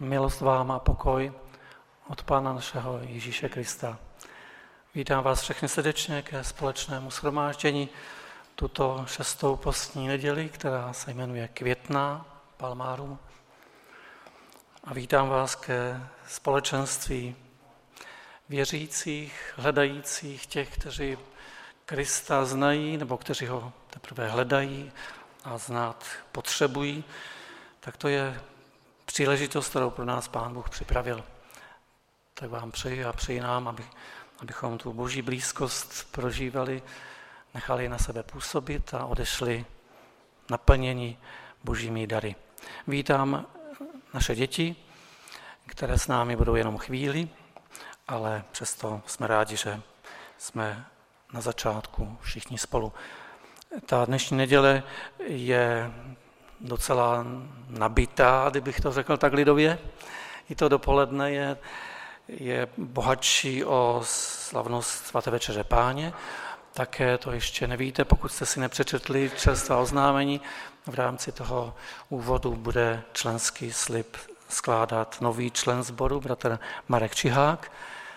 Milost vám a pokoj od Pána našeho Ježíše Krista. Vítám vás všechny srdečně ke společnému shromáždění tuto 6. postní neděli, která se jmenuje Květná Palmárum. A vítám vás ke společenství věřících, hledajících, těch, kteří Krista znají nebo kteří ho teprve hledají a znát potřebují. Tak to je příležitost, kterou pro nás Pán Bůh připravil. Tak vám přeji a přeji nám, abychom tu Boží blízkost prožívali, nechali na sebe působit a odešli naplněni Božími dary. Vítám naše děti, které s námi budou jenom chvíli, ale přesto jsme rádi, že jsme na začátku všichni spolu. Ta dnešní neděle je docela nabitá, kdybych to řekl tak lidově. I to dopoledne je bohatší o slavnost svaté večeře Páně. Také to ještě nevíte, pokud jste si nepřečetli čerstvá oznámení. V rámci toho úvodu bude členský slib skládat nový člen sboru, bratr Marek Čihák.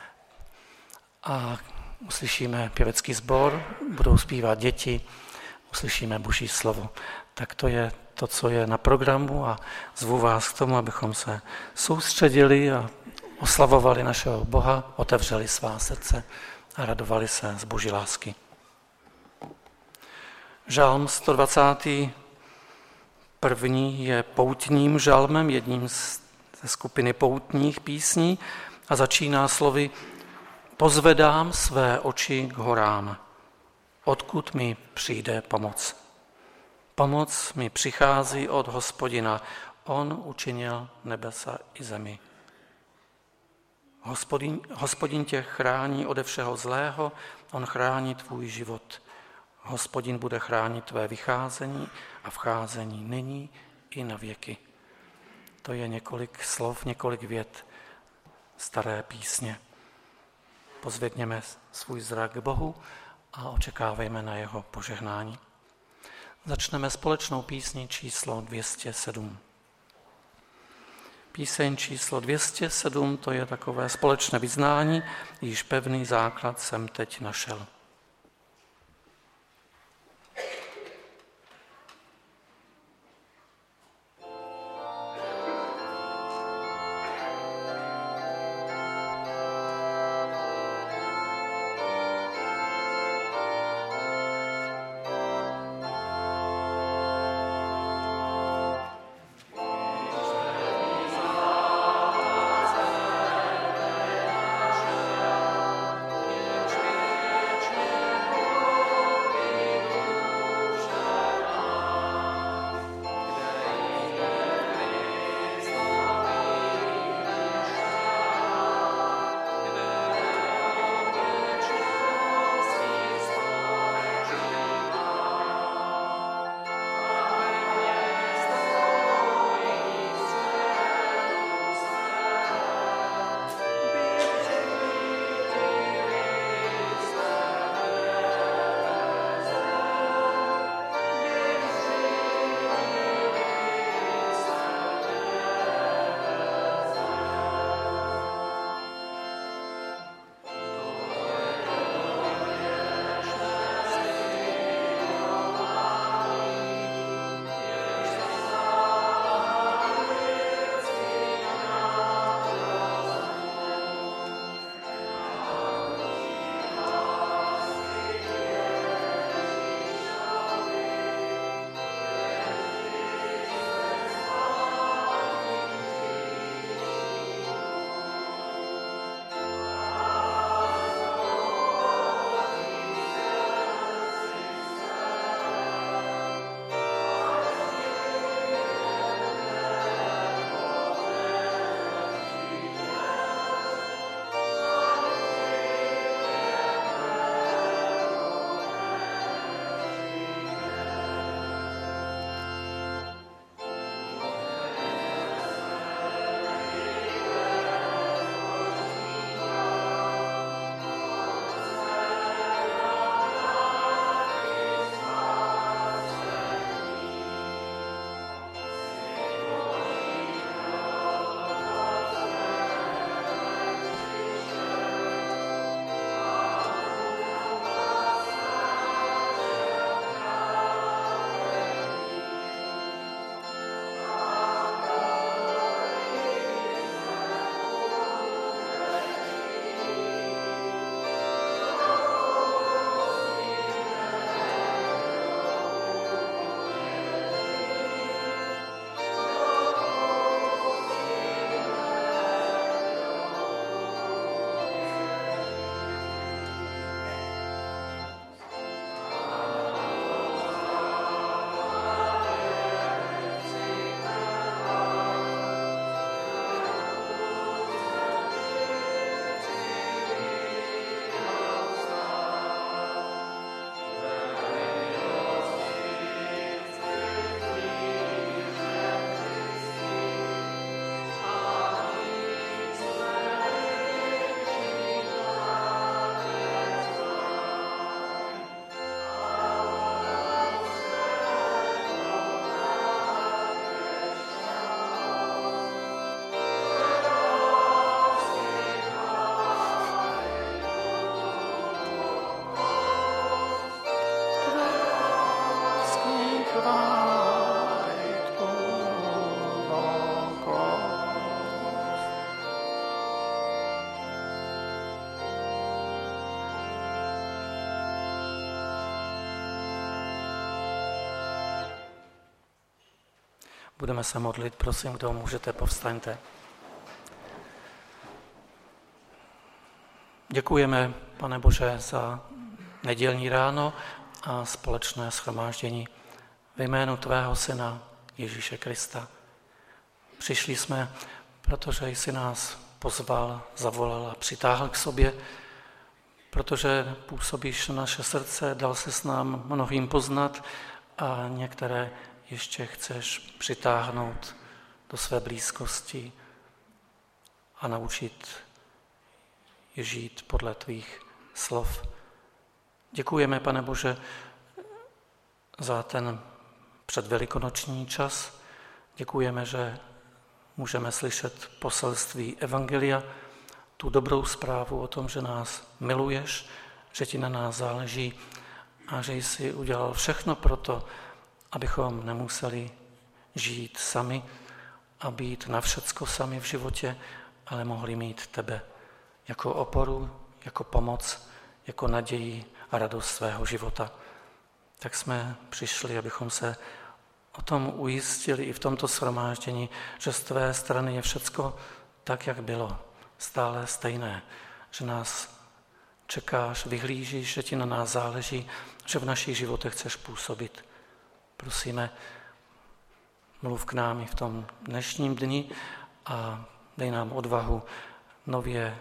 A uslyšíme pěvecký sbor, budou zpívat děti, uslyšíme Boží slovo. Tak to je to, co je na programu a zvu vás k tomu, abychom se soustředili a oslavovali našeho Boha, otevřeli svá srdce a radovali se z Boží lásky. Žalm 121. je poutním žalmem, jedním ze skupiny poutních písní a začíná slovy: Pozvedám své oči k horám, odkud mi přijde pomoc. Pomoc mi přichází od Hospodina, on učinil nebesa i zemi. Hospodin tě chrání ode všeho zlého, on chrání tvůj život. Hospodin bude chránit tvé vycházení a vcházení nyní i na věky. To je několik slov, několik vět staré písně. Pozvedněme svůj zrak k Bohu a očekávejme na jeho požehnání. Začneme společnou písní číslo 207. Píseň číslo 207, to je takové společné vyznání, již pevný základ jsem teď našel. budeme se modlit. Prosím, kdo můžete, povstaňte. Děkujeme, Pane Bože, za nedělní ráno a společné shromáždění ve jménu Tvého Syna Ježíše Krista. Přišli jsme, protože jsi nás pozval, zavolal a přitáhl k sobě, protože působíš na naše srdce, dal se s nám mnohým poznat a některé ještě chceš přitáhnout do své blízkosti a naučit je žít podle tvých slov. Děkujeme, Pane Bože, za ten předvelikonoční čas. Děkujeme, že můžeme slyšet poselství Evangelia, tu dobrou zprávu o tom, že nás miluješ, že ti na nás záleží a že jsi udělal všechno pro to, abychom nemuseli žít sami a být na všecko sami v životě, ale mohli mít tebe jako oporu, jako pomoc, jako naději a radost svého života. Tak jsme přišli, abychom se o tom ujistili i v tomto shromáždění, že z tvé strany je všecko tak, jak bylo, stále stejné, že nás čekáš, vyhlížíš, že ti na nás záleží, že v našich životech chceš působit. Prosíme, mluv k nám i v tom dnešním dni a dej nám odvahu nově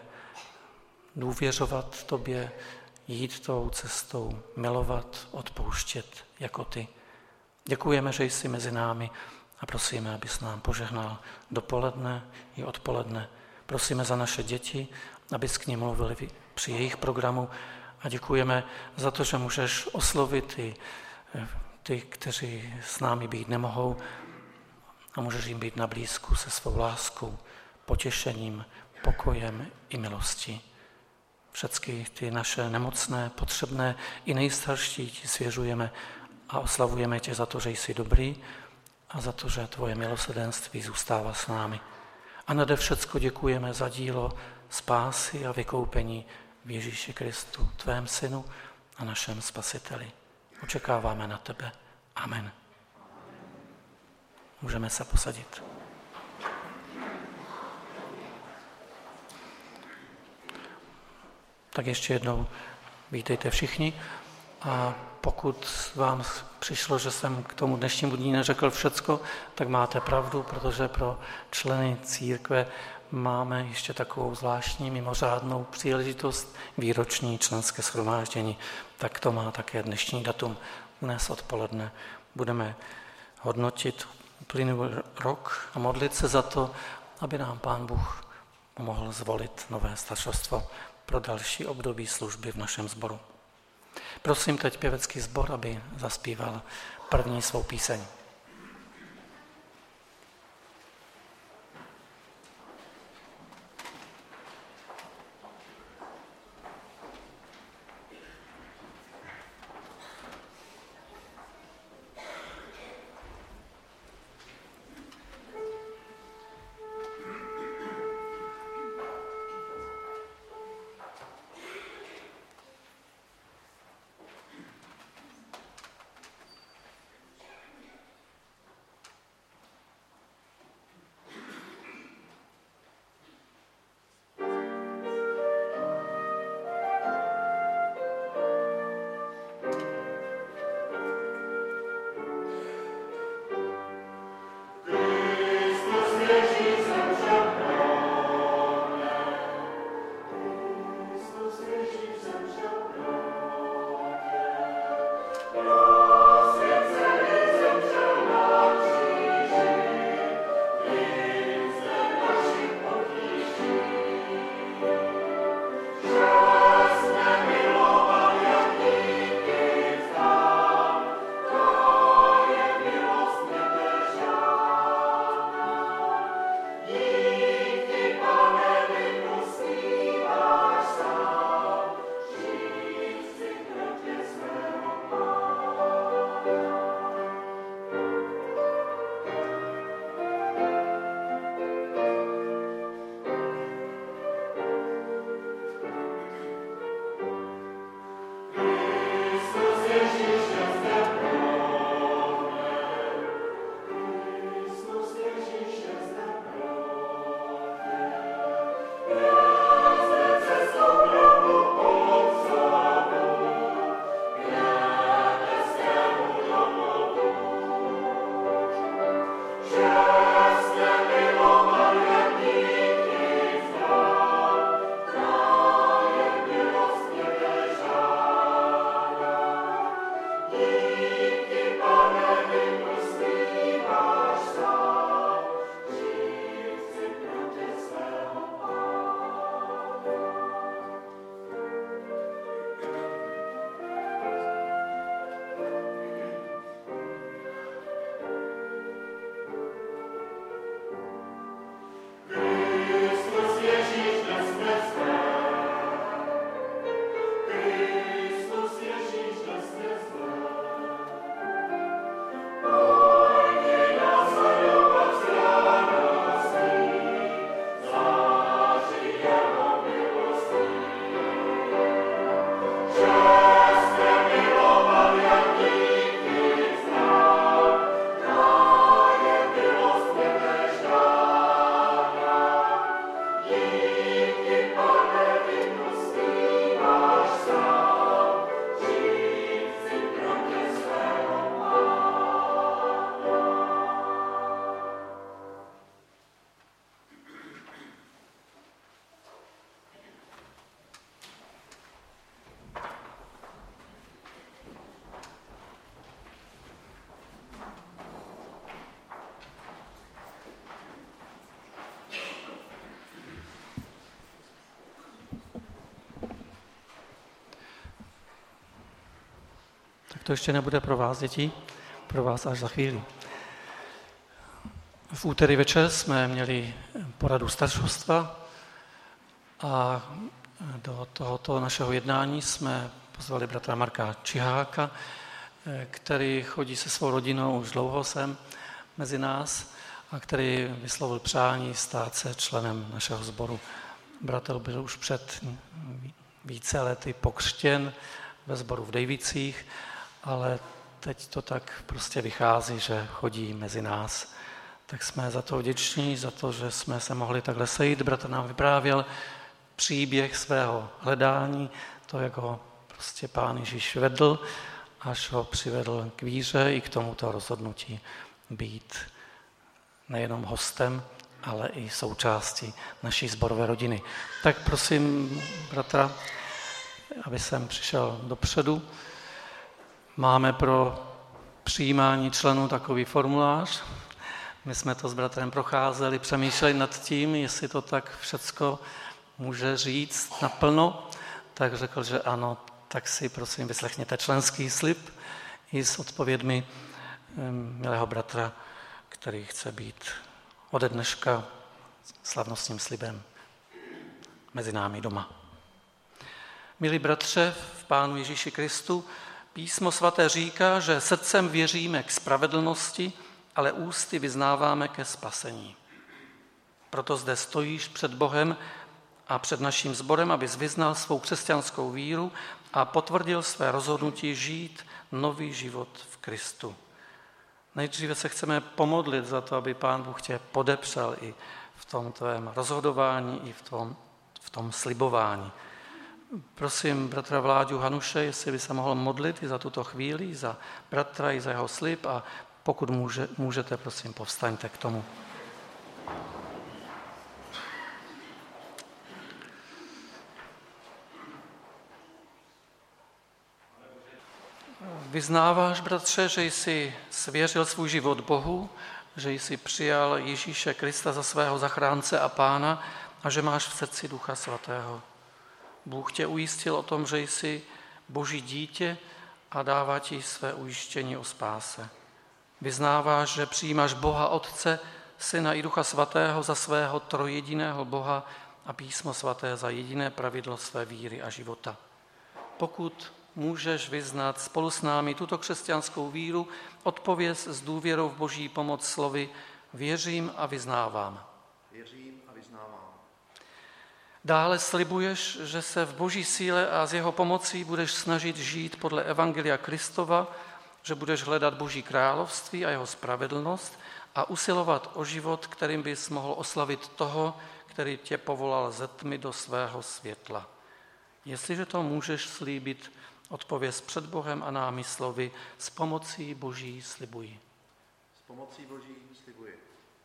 důvěřovat tobě, jít tou cestou, milovat, odpouštět jako ty. Děkujeme, že jsi mezi námi a prosíme, abys nám požehnal dopoledne i odpoledne. Prosíme za naše děti, abys k nim mluvili při jejich programu a děkujeme za to, že můžeš oslovit i ty, kteří s námi být nemohou a můžeš jim být na blízku se svou láskou, potěšením, pokojem i milostí. Všechny ty naše nemocné, potřebné i nejstarší ti svěřujeme a oslavujeme tě za to, že jsi dobrý a za to, že tvoje milosrdenství zůstává s námi. A nade všecko děkujeme za dílo spásy a vykoupení v Ježíši Kristu, tvém synu a našem spasiteli. Očekáváme na tebe. Amen. Můžeme se posadit. Tak ještě jednou vítejte všichni a pokud vám přišlo, že jsem k tomu dnešnímu dní neřekl všecko, tak máte pravdu, protože pro členy církve máme ještě takovou zvláštní mimořádnou příležitost, výroční členské shromáždění. Tak to má také dnešní datum. Dnes odpoledne budeme hodnotit uplynulý rok a modlit se za to, aby nám Pán Bůh mohl zvolit nové staršovstvo pro další období služby v našem sboru. Prosím teď pěvecký sbor, aby zaspíval první svou píseň. Tak to ještě nebude pro vás, děti, pro vás až za chvíli. V úterý večer jsme měli poradu staršostva a do tohoto našeho jednání jsme pozvali bratra Marka Čiháka, který chodí se svou rodinou už dlouho sem mezi nás a který vyslovil přání stát se členem našeho sboru. Bratr byl už před více lety pokřtěn ve sboru v Dejvicích, ale teď to tak prostě vychází, že chodí mezi nás. Tak jsme za to vděční, za to, že jsme se mohli takhle sejít. Bratr nám vyprávěl příběh svého hledání, to, jak ho prostě Pán Ježíš vedl, až ho přivedl k víře i k tomuto rozhodnutí být nejenom hostem, ale i součástí naší sborové rodiny. Tak prosím bratra, aby jsem přišel dopředu. Máme pro přijímání členů takový formulář. My jsme to s bratrem procházeli, přemýšleli nad tím, jestli to tak všecko může říct naplno. Tak řekl, že ano, tak si prosím vyslechněte členský slib i s odpovědmi milého bratra, který chce být ode dneška slavnostním slibem mezi námi doma. Milí bratře v Pánu Ježíši Kristu, Písmo svaté říká, že srdcem věříme k spravedlnosti, ale ústy vyznáváme ke spasení. Proto zde stojíš před Bohem a před naším sborem, abys vyznal svou křesťanskou víru a potvrdil své rozhodnutí žít nový život v Kristu. Nejdříve se chceme pomodlit za to, aby Pán Bůh tě podepřel i v tom tvém rozhodování, i v tom slibování. Prosím bratra Vláďu Hanuše, jestli by se mohl modlit i za tuto chvíli, za bratra i za jeho slib a pokud můžete, prosím, povstaňte k tomu. Vyznáváš, bratře, že jsi svěřil svůj život Bohu, že jsi přijal Ježíše Krista za svého zachránce a Pána a že máš v srdci Ducha Svatého. Bůh tě ujistil o tom, že jsi Boží dítě a dává ti své ujištění o spáse. Vyznáváš, že přijímáš Boha Otce, Syna i Ducha Svatého za svého trojjediného Boha a Písmo svaté za jediné pravidlo své víry a života. Pokud můžeš vyznat spolu s námi tuto křesťanskou víru, odpověz s důvěrou v Boží pomoc slovy věřím a vyznávám. Věřím a vyznávám. Dále slibuješ, že se v Boží síle a s jeho pomocí budeš snažit žít podle Evangelia Kristova, že budeš hledat Boží království a jeho spravedlnost a usilovat o život, kterým bys mohl oslavit toho, který tě povolal ze tmy do svého světla. Jestliže to můžeš slíbit, odpověz před Bohem a námi slovy s pomocí Boží slibuji. S pomocí Boží slibuji.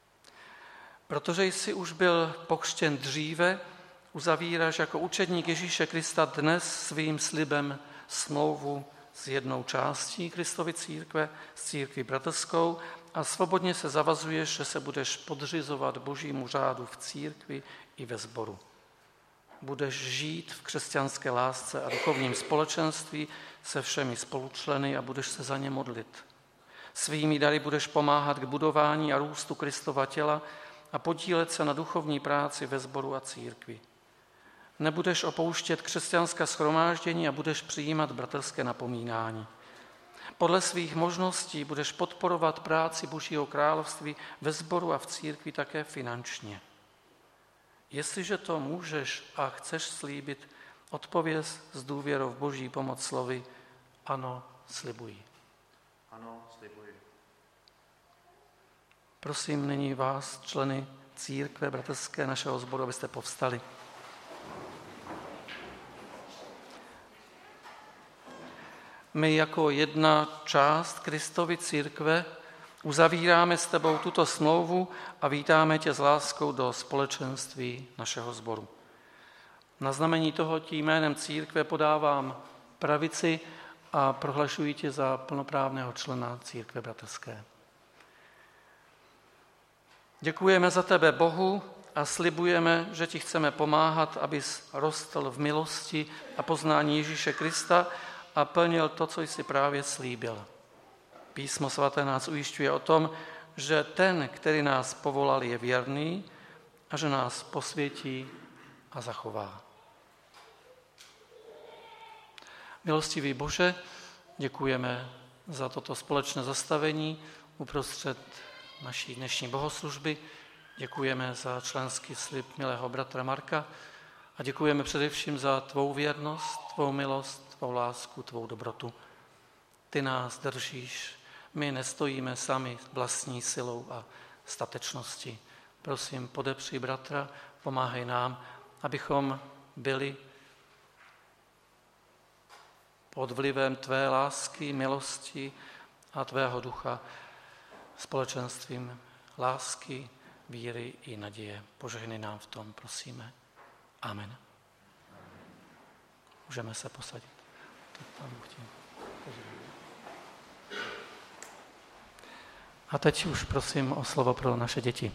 Protože jsi už byl pokřtěn dříve, uzavíráš jako učedník Ježíše Krista dnes svým slibem smlouvu s jednou částí Kristovy církve, s církví bratrskou a svobodně se zavazuješ, že se budeš podřizovat Božímu řádu v církvi i ve sboru. Budeš žít v křesťanské lásce a duchovním společenství se všemi spolučleny a budeš se za ně modlit. Svými dary budeš pomáhat k budování a růstu Kristova těla a podílet se na duchovní práci ve sboru a církvi. Nebudeš opouštět křesťanská shromáždění a budeš přijímat bratrské napomínání. Podle svých možností budeš podporovat práci Božího království ve sboru a v církvi také finančně. Jestliže to můžeš a chceš slíbit, odpověz s důvěrou v Boží pomoc slovy ano, slibuji. Ano, slibuji. Prosím nyní vás, členy církve bratrské našeho sboru, abyste povstali. My jako jedna část Kristovy církve uzavíráme s tebou tuto smlouvu a vítáme tě s láskou do společenství našeho sboru. Na znamení toho ti jménem církve podávám pravici a prohlašuji tě za plnoprávného člena církve bratrské. Děkujeme za tebe, Bohu, a slibujeme, že ti chceme pomáhat, abys rostl v milosti a poznání Ježíše Krista a plnil to, co jsi právě slíbil. Písmo svaté nás ujišťuje o tom, že ten, který nás povolal, je věrný a že nás posvětí a zachová. Milostivý Bože, děkujeme za toto společné zastavení uprostřed naší dnešní bohoslužby. Děkujeme za členský slib milého bratra Marka a děkujeme především za tvou věrnost, tvou milost, tvou lásku, tvou dobrotu. Ty nás držíš, my nestojíme sami vlastní silou a statečností. Prosím, podepři bratra, pomáhej nám, abychom byli pod vlivem tvé lásky, milosti a tvého ducha společenstvím lásky, víry i naděje. Požehnej nám v tom, prosíme. Amen. Můžeme se posadit. A teď už prosím o slovo pro naše děti.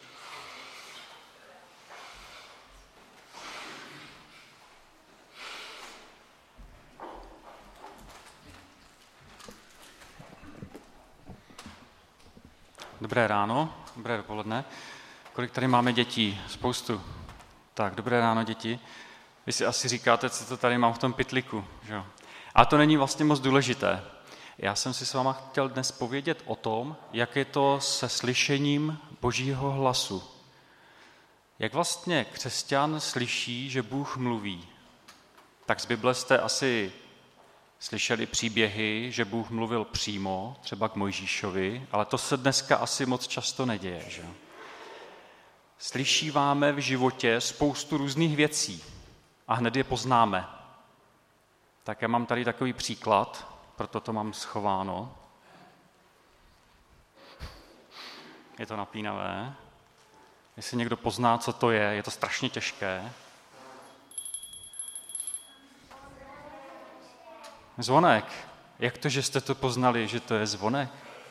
Dobré ráno, dobré dopoledne. Kolik tady máme dětí? Spoustu. Tak, dobré ráno, děti. Vy si asi říkáte, co to tady mám v tom pytliku, že? A to není vlastně moc důležité. Já jsem si s váma chtěl dnes povědět o tom, jak je to se slyšením Božího hlasu. Jak vlastně křesťan slyší, že Bůh mluví. Tak z Bible jste asi slyšeli příběhy, že Bůh mluvil přímo, třeba k Mojžíšovi, ale to se dneska asi moc často neděje, že? Slyšíváme v životě spoustu různých věcí a hned je poznáme. Tak já mám tady takový příklad, proto to mám schováno. Je to napínavé. Jestli někdo pozná, co to je to strašně těžké. Zvonek. Jak to, že jste to poznali, že to je zvonek?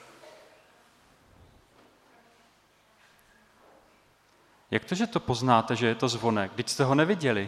Jak to, že to poznáte, že je to zvonek? Vždyť jste ho neviděli.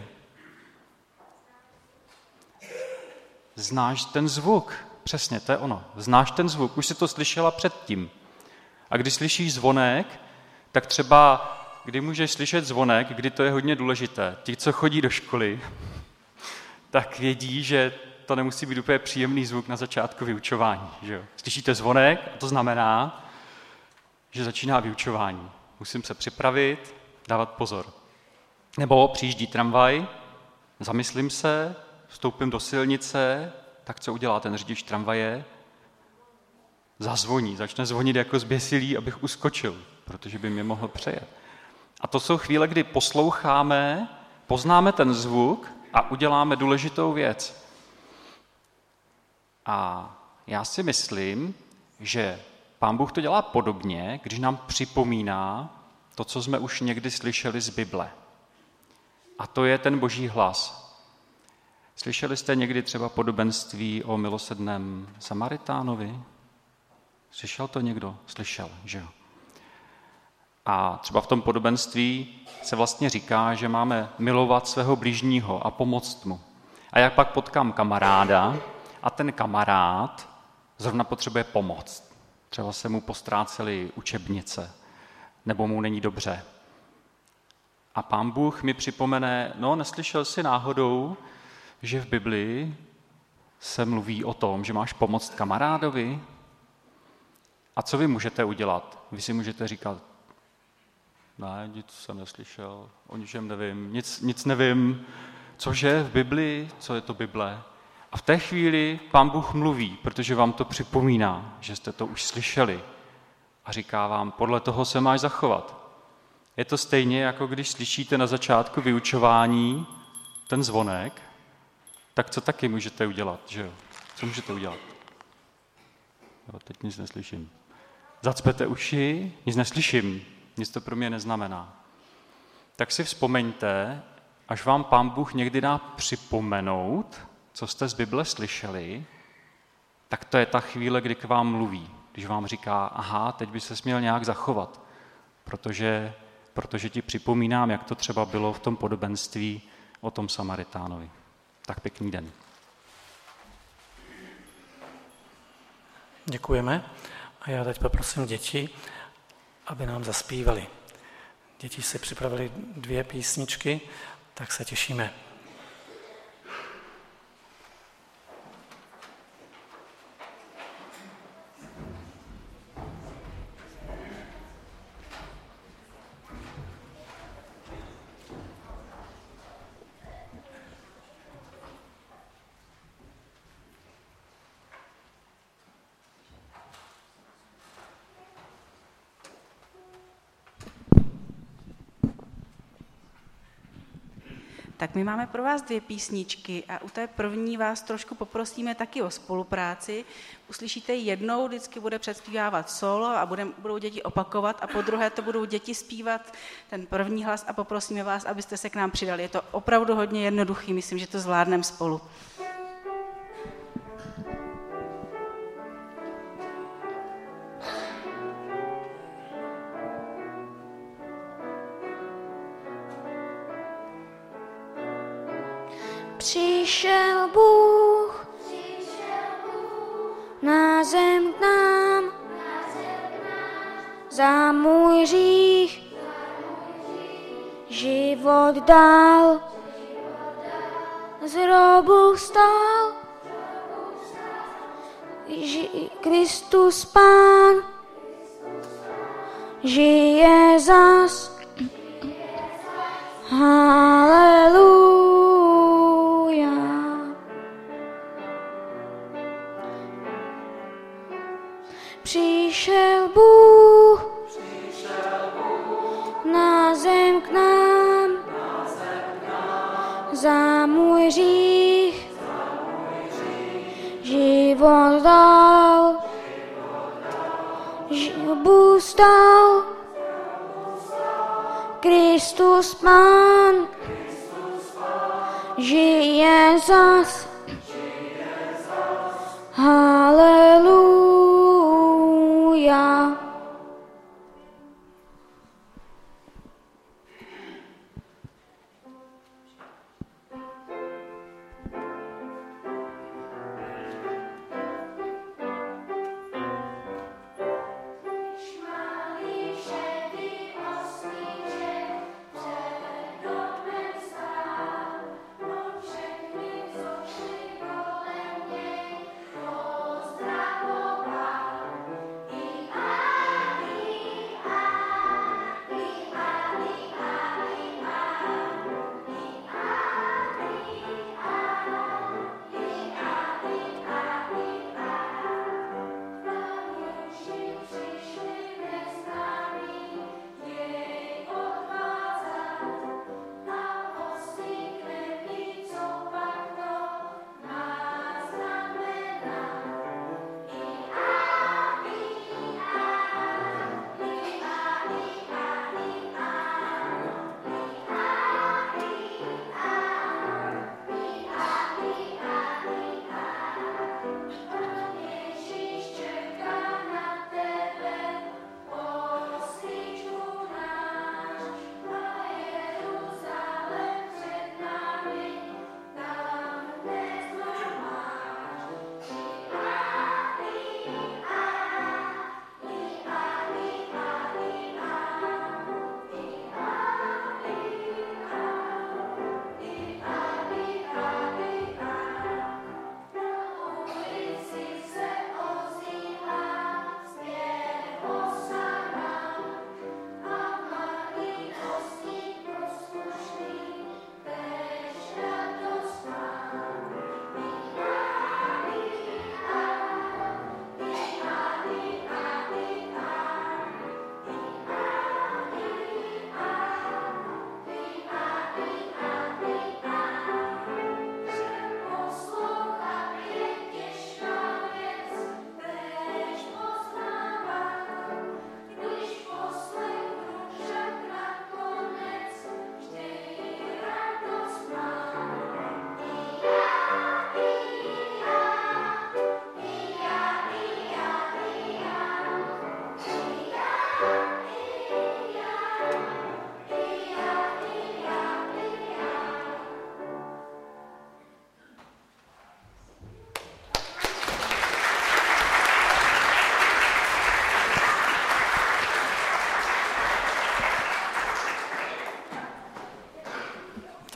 Znáš ten zvuk. Přesně, to je ono. Znáš ten zvuk. Už jsi to slyšela předtím. A když slyšíš zvonek, tak třeba, kdy můžeš slyšet zvonek, kdy to je hodně důležité. Ti, co chodí do školy, tak vědí, že to nemusí být úplně příjemný zvuk na začátku vyučování. Že jo? Slyšíte zvonek a to znamená, že začíná vyučování. Musím se připravit, dávat pozor. Nebo přijíždí tramvaj, zamyslím se, vstoupím do silnice, tak co udělá ten řidič tramvaje? Zazvoní, začne zvonit jako zběsilý, abych uskočil, protože by mě mohl přejet. A to jsou chvíle, kdy posloucháme, poznáme ten zvuk a uděláme důležitou věc. A já si myslím, že Pán Bůh to dělá podobně, když nám připomíná to, co jsme už někdy slyšeli z Bible. A to je ten Boží hlas. Slyšeli jste někdy třeba podobenství o milosrdném Samaritánovi? Slyšel to někdo? Slyšel, že jo? A třeba v tom podobenství se vlastně říká, že máme milovat svého bližního a pomoct mu. A jak pak potkám kamaráda a ten kamarád zrovna potřebuje pomoc. Třeba se mu postrácely učebnice, nebo mu není dobře. A Pán Bůh mi připomene, neslyšel jsi náhodou, že v Biblii se mluví o tom, že máš pomoct kamarádovi? A co vy můžete udělat? Vy si můžete říkat, ne, nic jsem neslyšel, o ničem nevím, nic nevím, cože v Biblii, co je to Bible? A v té chvíli Pán Bůh mluví, protože vám to připomíná, že jste to už slyšeli. A říká vám, podle toho se máš zachovat. Je to stejně, jako když slyšíte na začátku vyučování ten zvonek, tak co taky můžete udělat, že jo? Co můžete udělat? Jo, teď nic neslyším. Zacpete uši, nic neslyším, nic to pro mě neznamená. Tak si vzpomeňte, až vám Pán Bůh někdy dá připomenout, co jste z Bible slyšeli, tak to je ta chvíle, kdy k vám mluví. Když vám říká, aha, teď by se směl nějak zachovat, protože ti připomínám, jak to třeba bylo v tom podobenství o tom Samaritánovi. Tak pěkný den. Děkujeme a já teď poprosím děti, aby nám zaspívali. Děti si připravili 2 písničky, tak se těšíme. Tak my máme pro vás 2 písničky a u té první vás trošku poprosíme taky o spolupráci. Uslyšíte ji jednou, vždycky bude předspívávat solo a budou děti opakovat a po druhé to budou děti zpívat ten první hlas a poprosíme vás, abyste se k nám přidali. Je to opravdu hodně jednoduchý, myslím, že to zvládneme spolu. Přišel Bůh na zem k nám, za můj hřích život dal, z hrobu vstal, Kristus Pán žije zas, haleluja. Přišel Bůh na zem k nám, za můj hřích život dal, žilbu stal, Kristus Pán žije zas, haleluja. I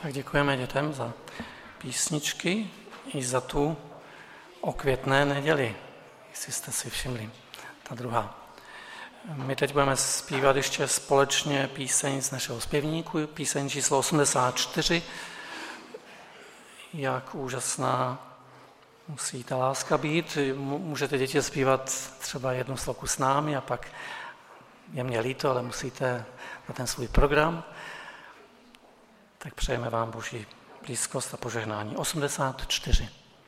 Tak děkujeme dětem za písničky i za tu o Květné neděli, jestli jste si všimli, ta druhá. My teď budeme zpívat ještě společně píseň z našeho zpěvníku, píseň číslo 84. Jak úžasná musí ta láska být. Můžete děti zpívat třeba jednu sloku s námi a pak je mě líto, ale musíte na ten svůj program. Tak přejeme vám Boží blízkost a požehnání. 84.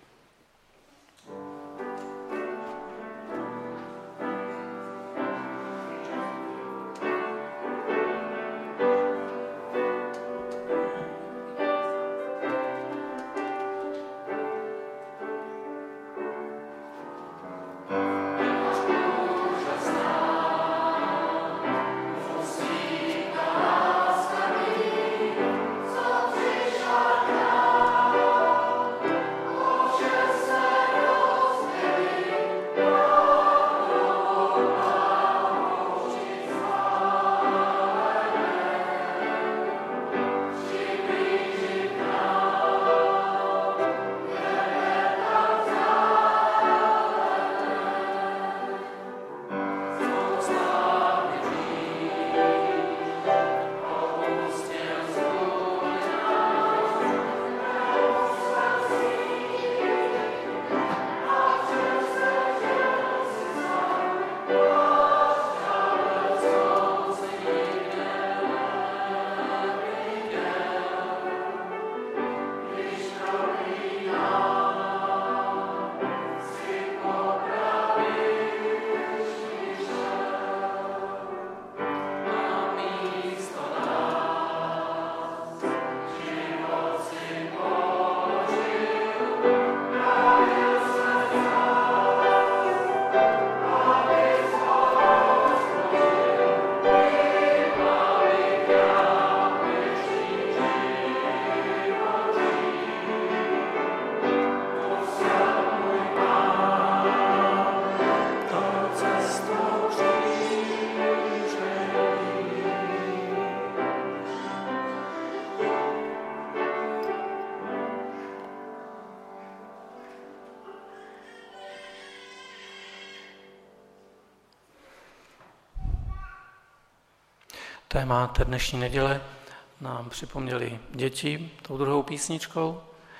Téma té dnešní neděle nám připomněli děti tou druhou písničkou,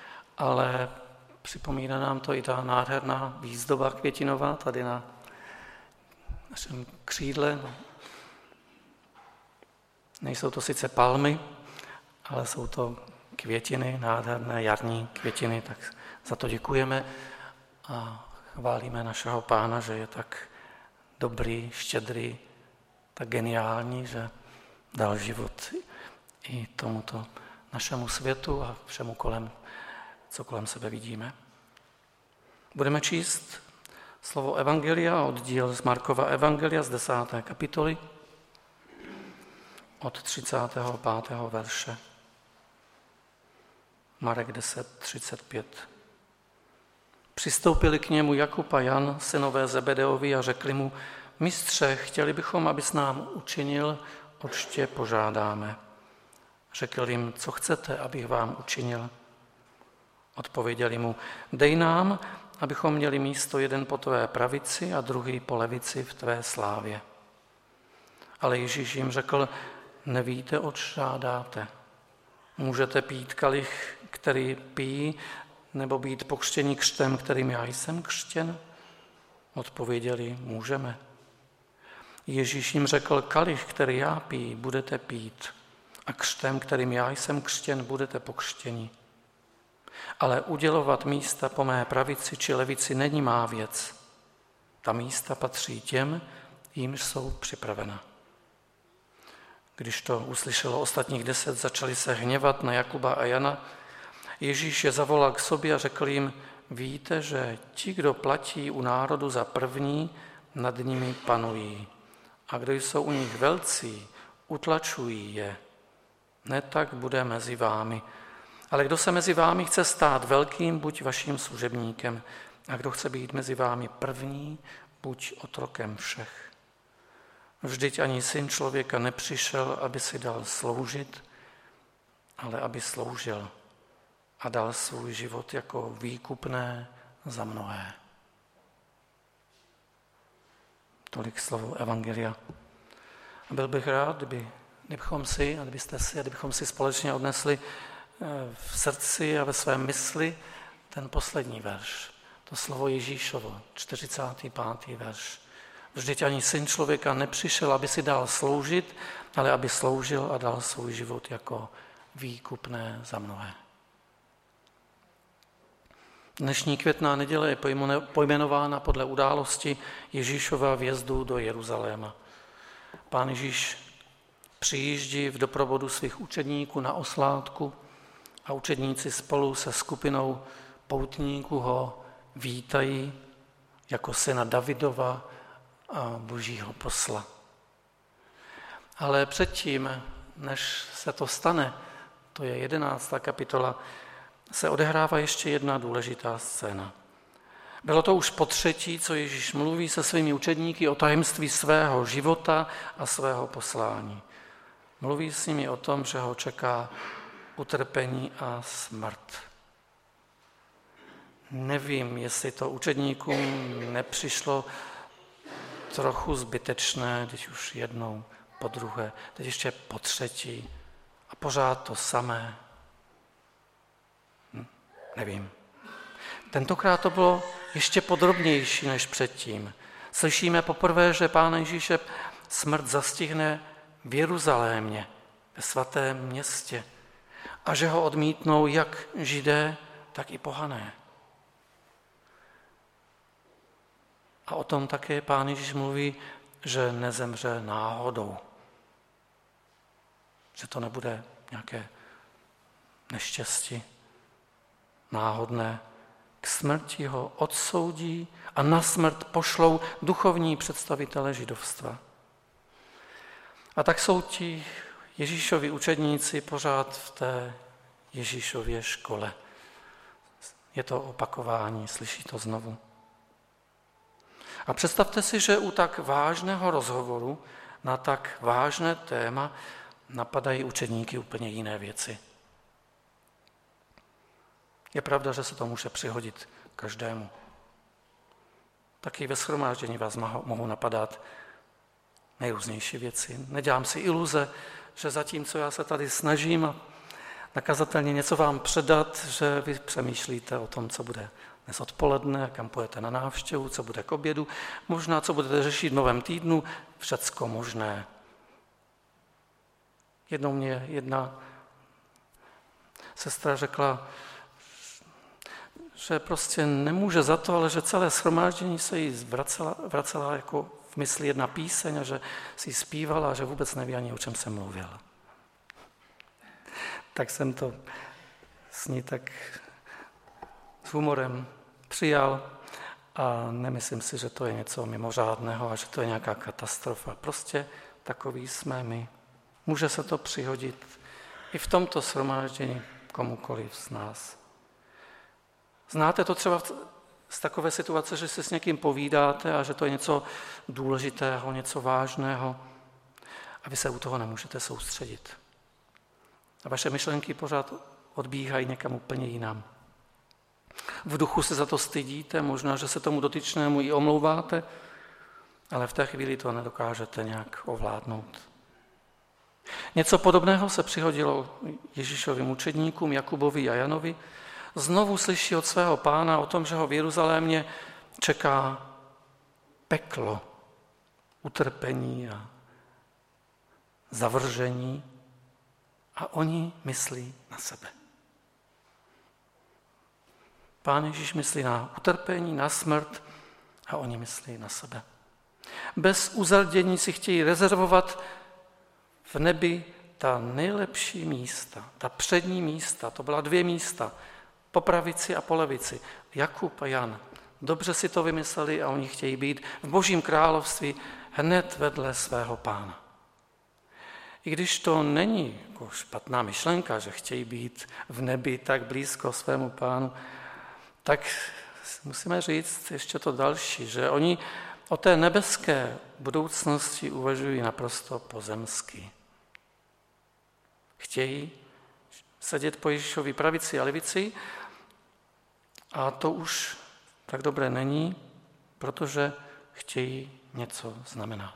ale připomíná nám to i ta nádherná výzdoba květinová tady na našem křídle. Nejsou to sice palmy, ale jsou to květiny, nádherné jarní květiny, tak za to děkujeme a chválíme našeho Pána, že je tak dobrý, štědrý, tak geniální, že dal život i tomuto našemu světu a všemu kolem, co kolem sebe vidíme. Budeme číst slovo Evangelia, oddíl z Markova Evangelia z 10. kapitoly od 35. verše. Marek 10:35. Přistoupili k němu Jakub a Jan, synové Zebedeovi, a řekli mu: Mistře, chtěli bychom, abys nám učinil, oč tě požádáme. Řekl jim: Co chcete, abych vám učinil? Odpověděli mu: Dej nám, abychom měli místo jeden po tvé pravici a druhý po levici v tvé slávě. Ale Ježíš jim řekl: Nevíte, oč žádáte. Můžete pít kalich, který pijí, nebo být pokřtěni křtem, kterým já jsem křtěn? Odpověděli: Můžeme. Ježíš jim řekl: Kalich, který já piji, budete pít, a křtem, kterým já jsem křtěn, budete pokřtěni. Ale udělovat místa po mé pravici či levici není má věc. Ta místa patří těm, jimž jsou připravena. Když to uslyšelo ostatních 10, začali se hněvat na Jakuba a Jana. Ježíš je zavolal k sobě a řekl jim: Víte, že ti, kdo platí u národu za první, nad nimi panují. A kdo jsou u nich velcí, utlačují je. Ne tak bude mezi vámi. Ale kdo se mezi vámi chce stát velkým, buď vaším služebníkem. A kdo chce být mezi vámi první, buď otrokem všech. Vždyť ani Syn člověka nepřišel, aby si dal sloužit, ale aby sloužil a dal svůj život jako výkupné za mnohé. Tolik slovo evangelia. A byl bych rád, kdybychom si společně odnesli v srdci a ve svém mysli ten poslední verš. To slovo Ježíšovo, 45. verš. Vždyť ani Syn člověka nepřišel, aby si dal sloužit, ale aby sloužil a dal svůj život jako výkupné za mnohé. Dnešní květná neděle je pojmenována podle události Ježíšova vjezdu do Jeruzaléma. Pán Ježíš přijíždí v doprovodu svých učedníků na oslátku a učedníci spolu se skupinou poutníků ho vítají jako syna Davidova a božího posla. Ale předtím, než se to stane, to je 11. kapitola, se odehrává ještě jedna důležitá scéna. Bylo to už potřetí, co Ježíš mluví se svými učedníky o tajemství svého života a svého poslání. Mluví s nimi o tom, že ho čeká utrpení a smrt. Nevím, jestli to učedníkům nepřišlo trochu zbytečné, když už jednou, po druhé, teď ještě po třetí a pořád to samé. Nevím. Tentokrát to bylo ještě podrobnější než předtím. Slyšíme poprvé, že Pána Ježíše smrt zastihne v Jeruzalémě, ve svatém městě, a že ho odmítnou jak Židé, tak i pohané. A o tom také Pán Ježíš mluví, že nezemře náhodou. Že to nebude nějaké neštěstí náhodné. K smrti ho odsoudí a na smrt pošlou duchovní představitele židovstva. A tak jsou ti Ježíšovi učedníci pořád v té Ježíšově škole. Je to opakování, slyší to znovu. A představte si, že u tak vážného rozhovoru na tak vážné téma napadají učedníky úplně jiné věci. Je pravda, že se to může přihodit každému. Taky ve shromáždění vás mohou napadat nejrůznější věci. Nedělám si iluze, že zatímco já se tady snažím nakazatelně něco vám předat, že vy přemýšlíte o tom, co bude dnes odpoledne, kam půjdete na návštěvu, co bude k obědu, možná co budete řešit v novém týdnu, všecko možné. Jednou mě jedna sestra řekla, že prostě nemůže za to, ale že celé shromáždění se jí vracela jako v mysli jedna píseň a že si ji zpívala a že vůbec neví ani, o čem jsem mluvil. Tak jsem to s ní tak s humorem přijal a nemyslím si, že to je něco mimořádného a že to je nějaká katastrofa. Prostě takový jsme my. Může se to přihodit i v tomto shromáždění komukoliv z nás. Znáte to třeba z takové situace, že si s někým povídáte a že to je něco důležitého, něco vážného a vy se u toho nemůžete soustředit. A vaše myšlenky pořád odbíhají někam úplně jinam. V duchu se za to stydíte, možná, že se tomu dotyčnému i omlouváte, ale v té chvíli to nedokážete nějak ovládnout. Něco podobného se přihodilo Ježíšovým učedníkům Jakubovi a Janovi. Znovu slyší od svého Pána o tom, že ho v Jeruzalémě čeká peklo, utrpení a zavržení a oni myslí na sebe. Pán Ježíš myslí na utrpení, na smrt a oni myslí na sebe. Bez uzardění si chtějí rezervovat v nebi ta nejlepší místa, ta přední místa, to byla 2 místa, po pravici a po levici. Jakub a Jan. Dobře si to vymysleli a oni chtějí být v Božím království hned vedle svého Pána. I když to není jako špatná myšlenka, že chtějí být v nebi tak blízko svému Pánu, tak musíme říct ještě to další, že oni o té nebeské budoucnosti uvažují naprosto pozemsky. Chtějí, sedět po Ježíšovi pravici a levici a to už tak dobré není, protože chtějí něco znamenat.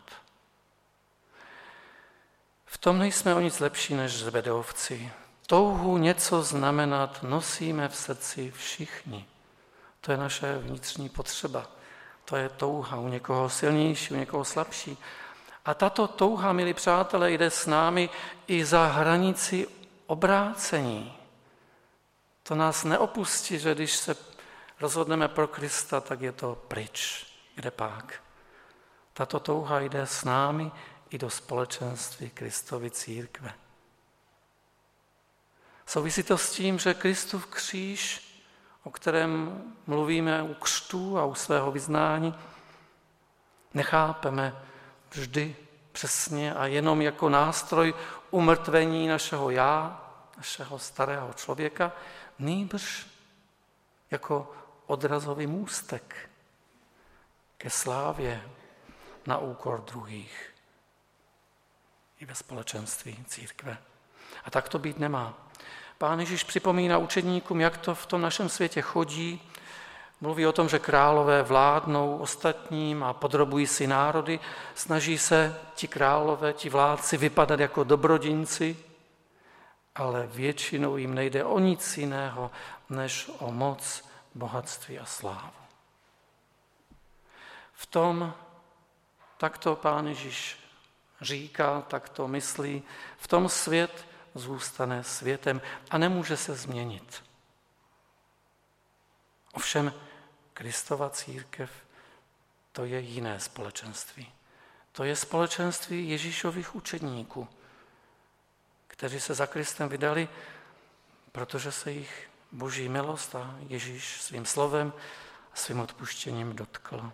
V tom nejsme o nic lepší než Zebedeovci. Touhu něco znamenat nosíme v srdci všichni. To je naše vnitřní potřeba. To je touha u někoho silnější, u někoho slabší. A tato touha, milí přátelé, jde s námi i za hranici obrácení. To nás neopustí, že když se rozhodneme pro Krista, tak je to pryč. Kde pak? Tato touha jde s námi i do společenství Kristovy církve. Souvisí to s tím, že Kristův kříž, o kterém mluvíme u křtu a u svého vyznání, nechápeme vždy přesně a jenom jako nástroj umrtvení našeho já, našeho starého člověka, nýbrž jako odrazový můstek ke slávě na úkor druhých i ve společenství církve. A tak to být nemá. Pán Ježíš připomíná učedníkům, jak to v tom našem světě chodí. Mluví o tom, že králové vládnou ostatním a podrobují si národy. Snaží se ti králové, ti vládci vypadat jako dobrodinci, ale většinou jim nejde o nic jiného, než o moc, bohatství a slávu. V tom takto Pán Ježíš říká, takto myslí, v tom svět zůstane světem a nemůže se změnit. Ovšem Kristova církev, to je jiné společenství. To je společenství Ježíšových učedníků, kteří se za Kristem vydali, protože se jich Boží milost a Ježíš svým slovem a svým odpuštěním dotkl.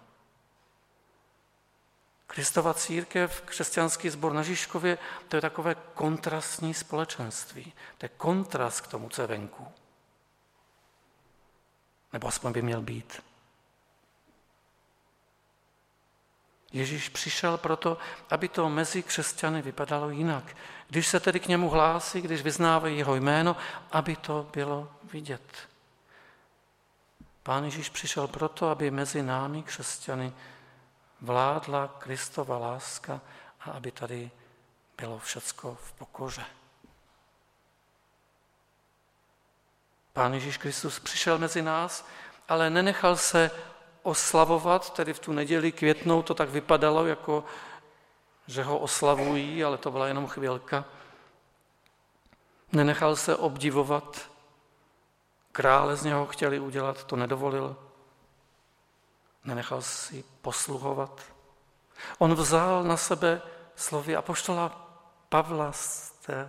Kristova církev, křesťanský sbor na Žižkově, to je takové kontrastní společenství. To je kontrast k tomu, co je venku. Nebo aspoň by měl být. Ježíš přišel proto, aby to mezi křesťany vypadalo jinak. Když se tedy k němu hlásí, když vyznávají jeho jméno, aby to bylo vidět. Pán Ježíš přišel proto, aby mezi námi křesťany vládla Kristova láska a aby tady bylo všecko v pokoře. Pán Ježíš Kristus přišel mezi nás, ale nenechal se oslavovat, tedy v tu neděli Květnou to tak vypadalo, jako že ho oslavují, ale to byla jenom chvilka. Nenechal se obdivovat, krále z něho chtěli udělat, to nedovolil. Nenechal si posluhovat. On vzal na sebe slovy apoštola Pavla z té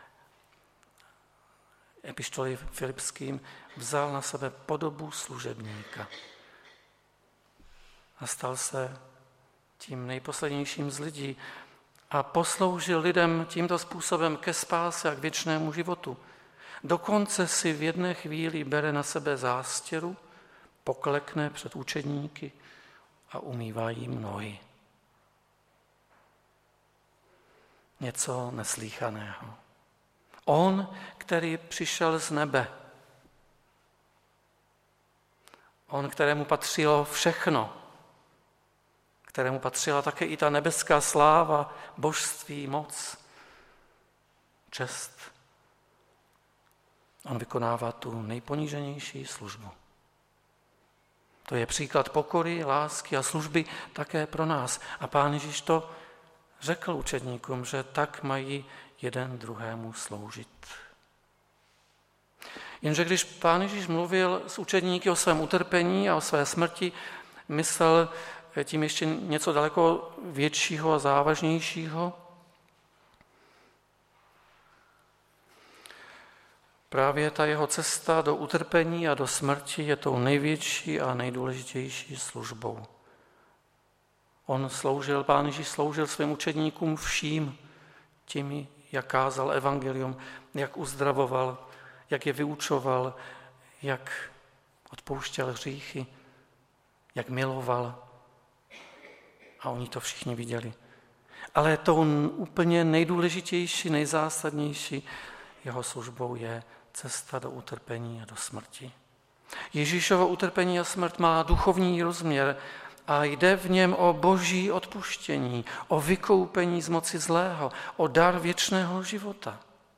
epištoly Filipským, vzal na sebe podobu služebníka a stal se tím nejposlednějším z lidí a posloužil lidem tímto způsobem ke spáse a k věčnému životu. Dokonce si v jedné chvíli bere na sebe zástěru, poklekne před učedníky a umývá jim nohy. Něco neslýchaného. On, který přišel z nebe. On, kterému patřilo všechno. Kterému patřila také i ta nebeská sláva, božství, moc, čest. On vykonává tu nejponíženější službu. To je příklad pokory, lásky a služby také pro nás. A Pán Ježíš to řekl učedníkům, že tak mají jeden druhému sloužit. Jenže když Pán Ježíš mluvil s učedníky o svém utrpení a o své smrti, myslel tím ještě něco daleko většího a závažnějšího. Právě ta jeho cesta do utrpení a do smrti je tou největší a nejdůležitější službou. Pán Ježíš sloužil svým učedníkům vším tím, jak kázal evangelium, jak uzdravoval, jak je vyučoval, jak odpouštěl hříchy, jak miloval. A oni to všichni viděli. Ale tou úplně nejdůležitější, nejzásadnější jeho službou je cesta do utrpení a do smrti. Ježíšovo utrpení a smrt má duchovní rozměr a jde v něm o boží odpuštění, o vykoupení z moci zlého, o dar věčného života.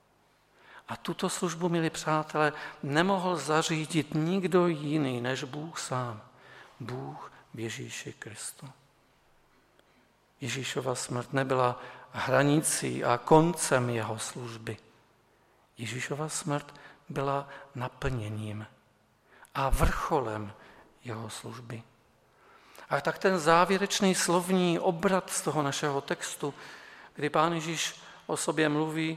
A tuto službu, milí přátelé, nemohl zařídit nikdo jiný než Bůh sám. Bůh v Ježíši Kristu. Ježíšova smrt nebyla hranicí a koncem jeho služby. Ježíšova smrt byla naplněním a vrcholem jeho služby. A tak ten závěrečný slovní obrat z toho našeho textu, kdy Pán Ježíš o sobě mluví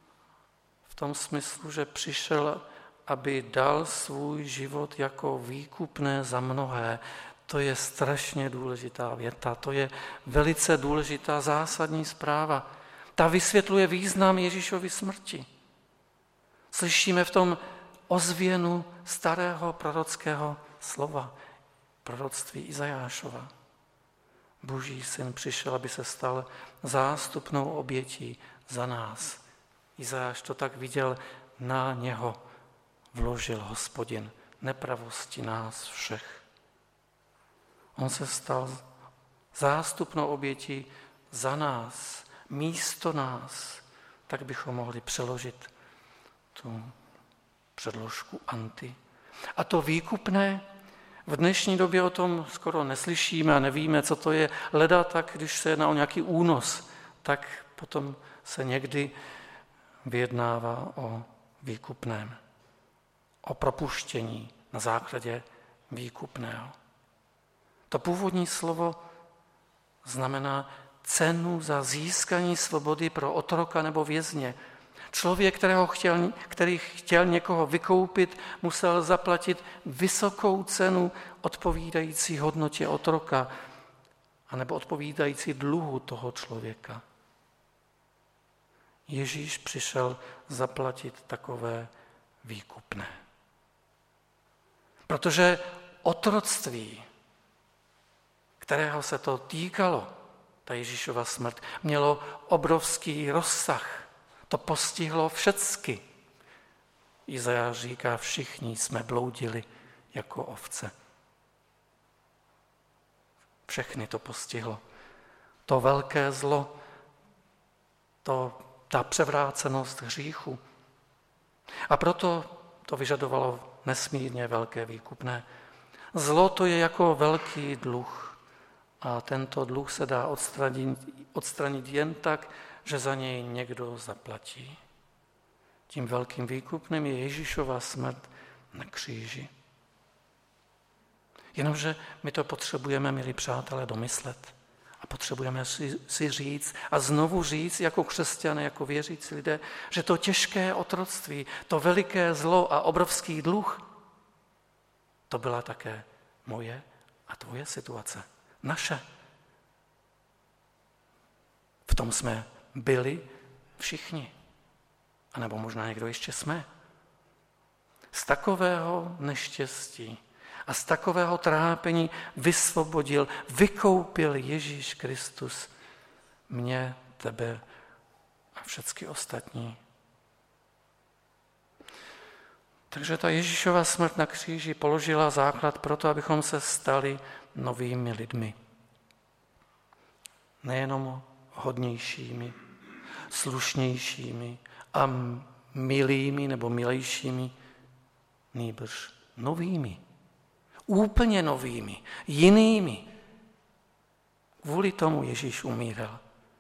v tom smyslu, že přišel, aby dal svůj život jako výkupné za mnohé, to je strašně důležitá věta, to je velice důležitá zásadní zpráva. Ta vysvětluje význam Ježíšovy smrti. Slyšíme v tom ozvěnu starého prorockého slova, proroctví Izajášova. Boží syn přišel, aby se stal zástupnou obětí za nás. Izajáš to tak viděl, na něho vložil Hospodin nepravosti nás všech. On se stal zástupnou obětí za nás, místo nás, tak bychom mohli přeložit tu předložku anti. A to výkupné, v dnešní době o tom skoro neslyšíme a nevíme, co to je. Leda tak, když se jedná o nějaký únos, tak potom se někdy vyjednává o výkupném, o propuštění na základě výkupného. To původní slovo znamená cenu za získání svobody pro otroka nebo vězně. Člověk, který chtěl někoho vykoupit, musel zaplatit vysokou cenu odpovídající hodnotě otroka anebo odpovídající dluhu toho člověka. Ježíš přišel zaplatit takové výkupné. Protože otroctví, kterého se to týkalo, ta Ježíšova smrt, mělo obrovský rozsah. To postihlo všecky. Izajáš říká, všichni jsme bloudili jako ovce. Všechny to postihlo. To velké zlo, ta převrácenost hříchu. A proto to vyžadovalo nesmírně velké výkupné. Zlo to je jako velký dluh. A tento dluh se dá odstranit jen tak, že za něj někdo zaplatí. Tím velkým výkupným je Ježíšova smrt na kříži. Jenomže my to potřebujeme, milí přátelé, domyslet. A potřebujeme si říct a znovu říct jako křesťané, jako věřící lidé, že to těžké otroctví, to veliké zlo a obrovský dluh, to byla také moje a tvoje situace. Naše. V tom jsme byli všichni. A nebo možná někdo ještě jsme. Z takového neštěstí a z takového trápení vysvobodil, vykoupil Ježíš Kristus mě, tebe a všechny ostatní. Takže ta Ježíšova smrt na kříži položila základ pro to, abychom se stali novými lidmi. Nejenom hodnějšími, slušnějšími a milými nebo milejšími, nýbrž novými, úplně novými, jinými. Kvůli tomu Ježíš umíral.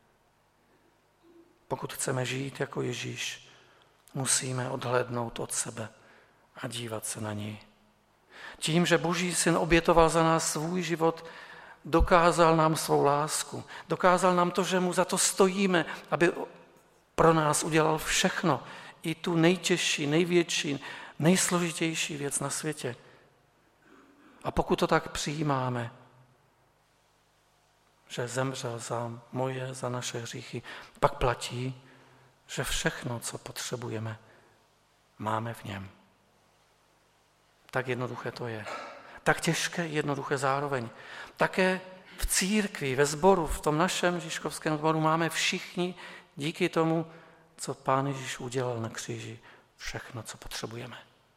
Pokud chceme žít jako Ježíš, musíme odhlédnout od sebe a dívat se na něj. Tím, že Boží syn obětoval za nás svůj život, dokázal nám svou lásku, dokázal nám to, že mu za to stojíme, aby pro nás udělal všechno, i tu nejtěžší, největší, nejsložitější věc na světě. A pokud to tak přijímáme, že zemřel za moje, za naše hříchy, pak platí, že všechno, co potřebujeme, máme v něm. Tak jednoduché to je. Tak těžké, jednoduché zároveň. Také v církvi, ve sboru, v tom našem žižkovském sboru máme všichni díky tomu co Pán Ježíš udělal na kříži, všechno, co potřebujeme.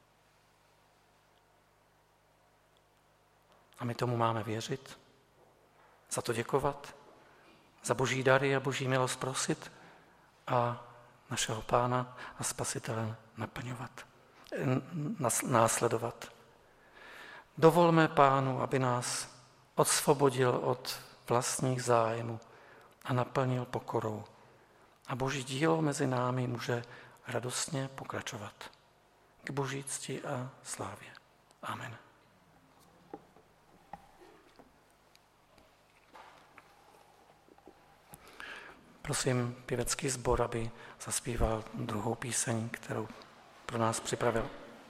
A my tomu máme věřit, za to děkovat, za boží dary a boží milost prosit a našeho Pána a Spasitele naplňovat, následovat. Dovolme Pánu, aby nás osvobodil od vlastních zájmů a naplnil pokorou. A boží dílo mezi námi může radostně pokračovat. K boží cti a slávě. Amen. Prosím pěvecký sbor, aby zaspíval druhou píseň, kterou pro nás připravil.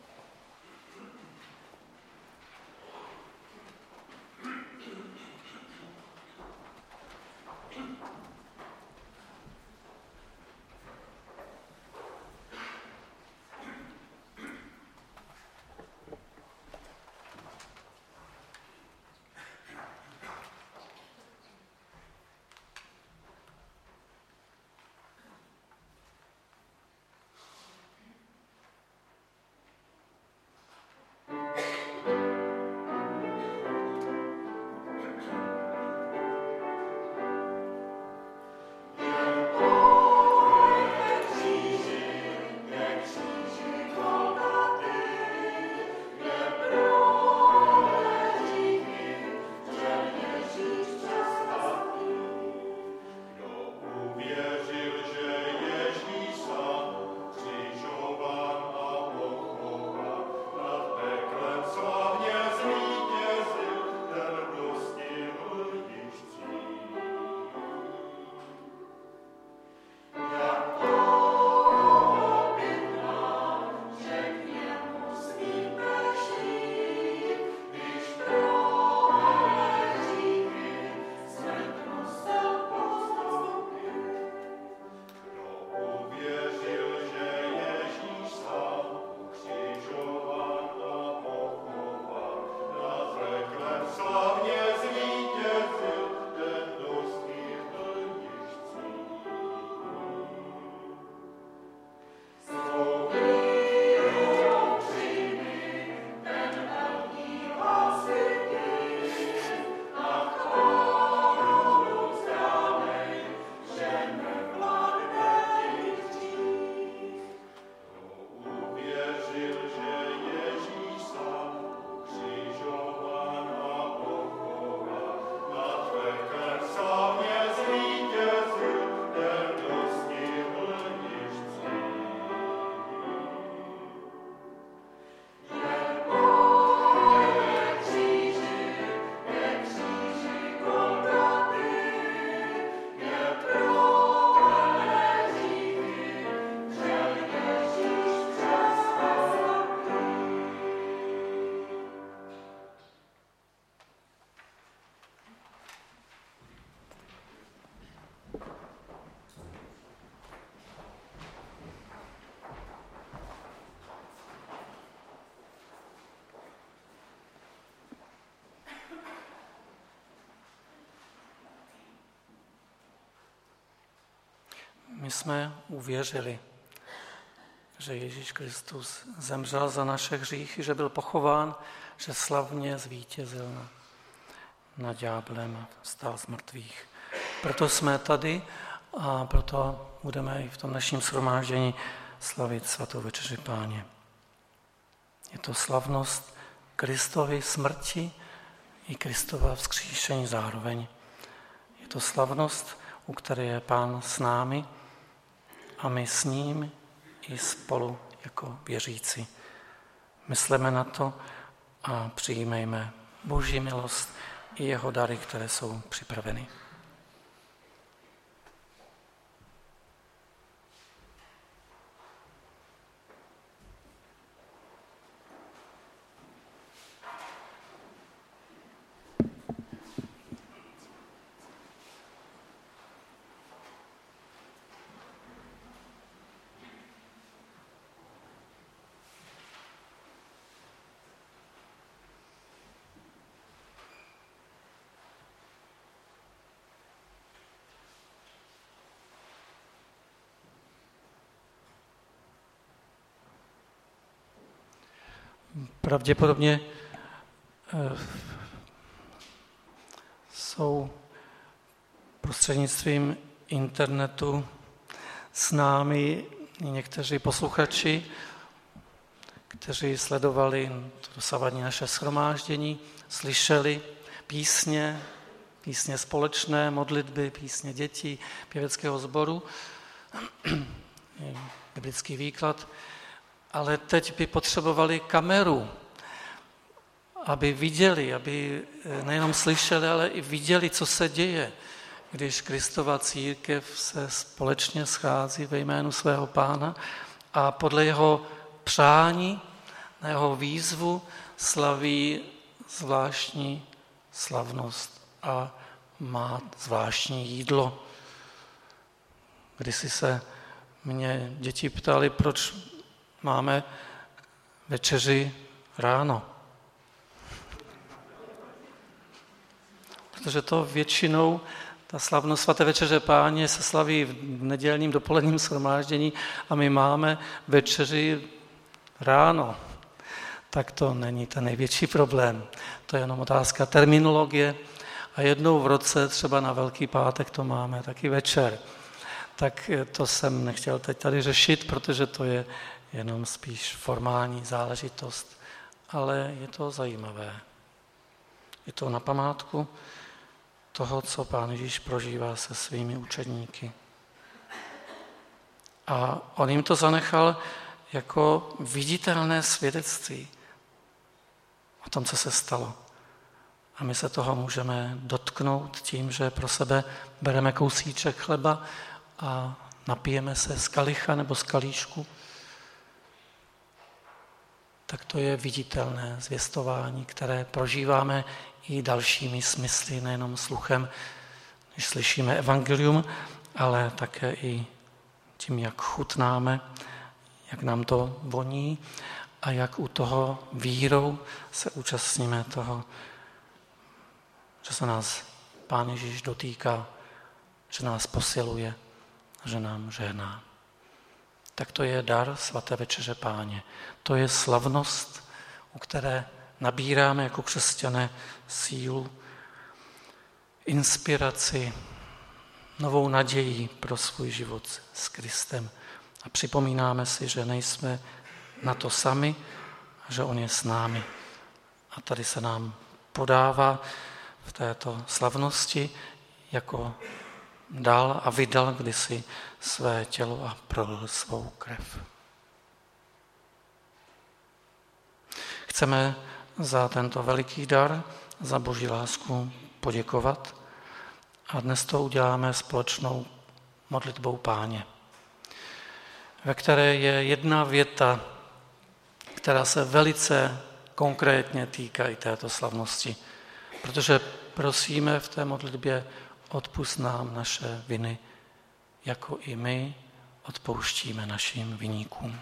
My jsme uvěřili, že Ježíš Kristus zemřel za naše hříchy, že byl pochován, že slavně zvítězil nad ďáblem a vstal z mrtvých. Proto jsme tady a proto budeme i v tom dnešním shromáždění slavit svatou večeři Páně. Je to slavnost Kristovy smrti i Kristova vzkříšení zároveň. Je to slavnost, u které je Pán s námi a my s ním i spolu jako věřící. Mysleme na to a přijímejme Boží milost i jeho dary, které jsou připraveny. Pravděpodobně jsou prostřednictvím internetu s námi někteří posluchači, kteří sledovali dosavadní naše shromáždění, slyšeli písně společné, modlitby, písně dětí, pěveckého sboru, biblický výklad, ale teď by potřebovali kameru, aby viděli, aby nejenom slyšeli, ale i viděli, co se děje, když Kristova církev se společně schází ve jménu svého Pána a podle jeho přání, na jeho výzvu slaví zvláštní slavnost a má zvláštní jídlo. Kdysi se mě děti ptali, proč máme večeři ráno. Protože to většinou, ta slavnost svaté večeře Páně se slaví v nedělním dopoledním shromáždění a my máme večeři ráno. Tak to není ten největší problém. To je jenom otázka terminologie a jednou v roce, třeba na Velký pátek, to máme taky večer. Tak to jsem nechtěl teď tady řešit, protože to je jenom spíš formální záležitost, ale je to zajímavé. Je to na památku toho, co Pán Ježíš prožívá se svými učedníky. A on jim to zanechal jako viditelné svědectví o tom, co se stalo. A my se toho můžeme dotknout tím, že pro sebe bereme kousíček chleba a napijeme se z kalicha nebo z kalíšku. Tak to je viditelné zvěstování, které prožíváme i dalšími smysly, nejenom sluchem, když slyšíme evangelium, ale také i tím, jak chutnáme, jak nám to voní a jak u toho vírou se účastníme toho, že se nás Pán Ježíš dotýká, že nás posiluje, že nám žehná. Tak to je dar svaté večeře Páně. To je slavnost, u které nabíráme jako křesťané sílu, inspiraci, novou naději pro svůj život s Kristem. A připomínáme si, že nejsme na to sami, že on je s námi. A tady se nám podává v této slavnosti, jako dal a vydal kdysi své tělo a prolil svou krev. Chceme za tento veliký dar, za Boží lásku poděkovat a dnes to uděláme společnou modlitbou Páně, ve které je jedna věta, která se velice konkrétně týká i této slavnosti, protože prosíme v té modlitbě: odpusť nám naše viny, jako i my odpouštíme našim viníkům.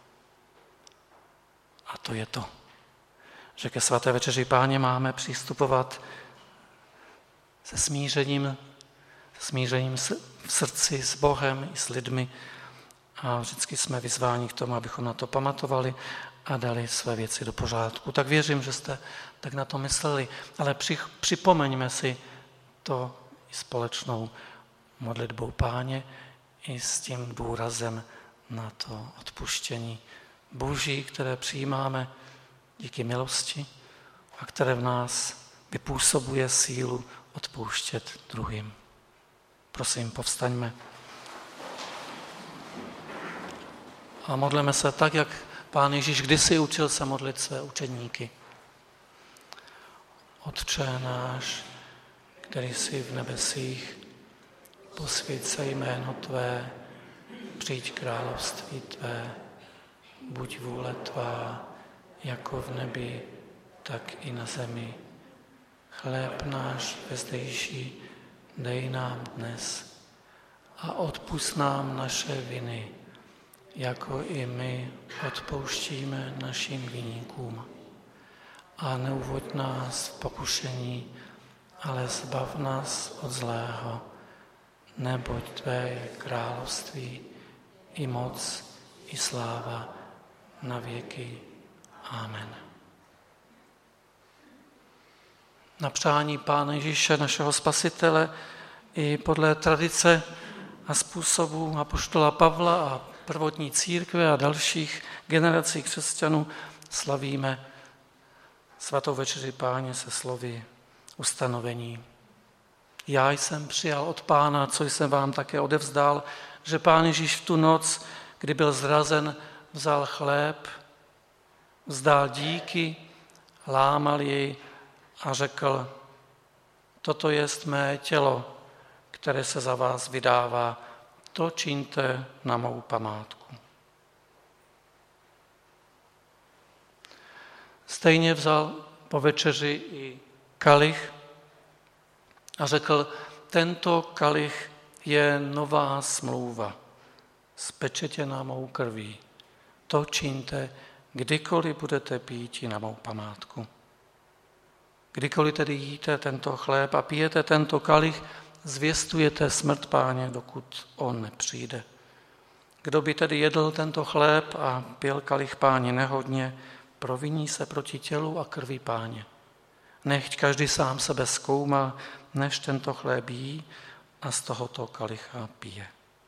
A to je to, že ke svaté večeři Páně máme přistupovat se smířením v srdci s Bohem i s lidmi a vždycky jsme vyzváni k tomu, abychom na to pamatovali a dali své věci do pořádku. Tak věřím, že jste tak na to mysleli, ale připomeňme si to i společnou modlitbou Páně i s tím důrazem na to odpuštění Boží, které přijímáme díky milosti a které v nás vypůsobuje sílu odpouštět druhým. Prosím, povstaňme. A modleme se tak, jak Pán Ježíš kdysi učil se modlit své učedníky. Otče náš, který jsi v nebesích, posvěť se jméno Tvé, přijď království Tvé, buď vůle Tvá, jako v nebi, tak i na zemi. Chléb náš vezdejší dej nám dnes a odpusť nám naše viny, jako i my odpouštíme našim viníkům. A neuvoď nás v pokušení, ale zbav nás od zlého, neboť Tvé je království, i moc, i sláva na věky. Amen. Na přání Pána Ježíše, našeho Spasitele, i podle tradice a způsobu apoštola Pavla a prvotní církve a dalších generací křesťanů slavíme svatou večeři Páně se slovy ustanovení. Já jsem přijal od Pána, co jsem vám také odevzdal, že Pán Ježíš v tu noc, kdy byl zrazen, vzal chléb, vzdal díky, lámal jej a řekl, toto jest mé tělo, které se za vás vydává, to čiňte na mou památku. Stejně vzal po večeři i kalich a řekl, tento kalich je nová smlouva, spečetěná mou krví. To čiňte, kdykoliv budete píti na mou památku. Kdykoliv tedy jíte tento chléb a pijete tento kalich, zvěstujete smrt Páně, dokud on nepřijde. Kdo by tedy jedl tento chléb a pil kalich Páně nehodně, proviní se proti tělu a krvi Páně. Nechť každý sám sebe zkoumá, než tento chléb jí a z tohoto kalicha pije.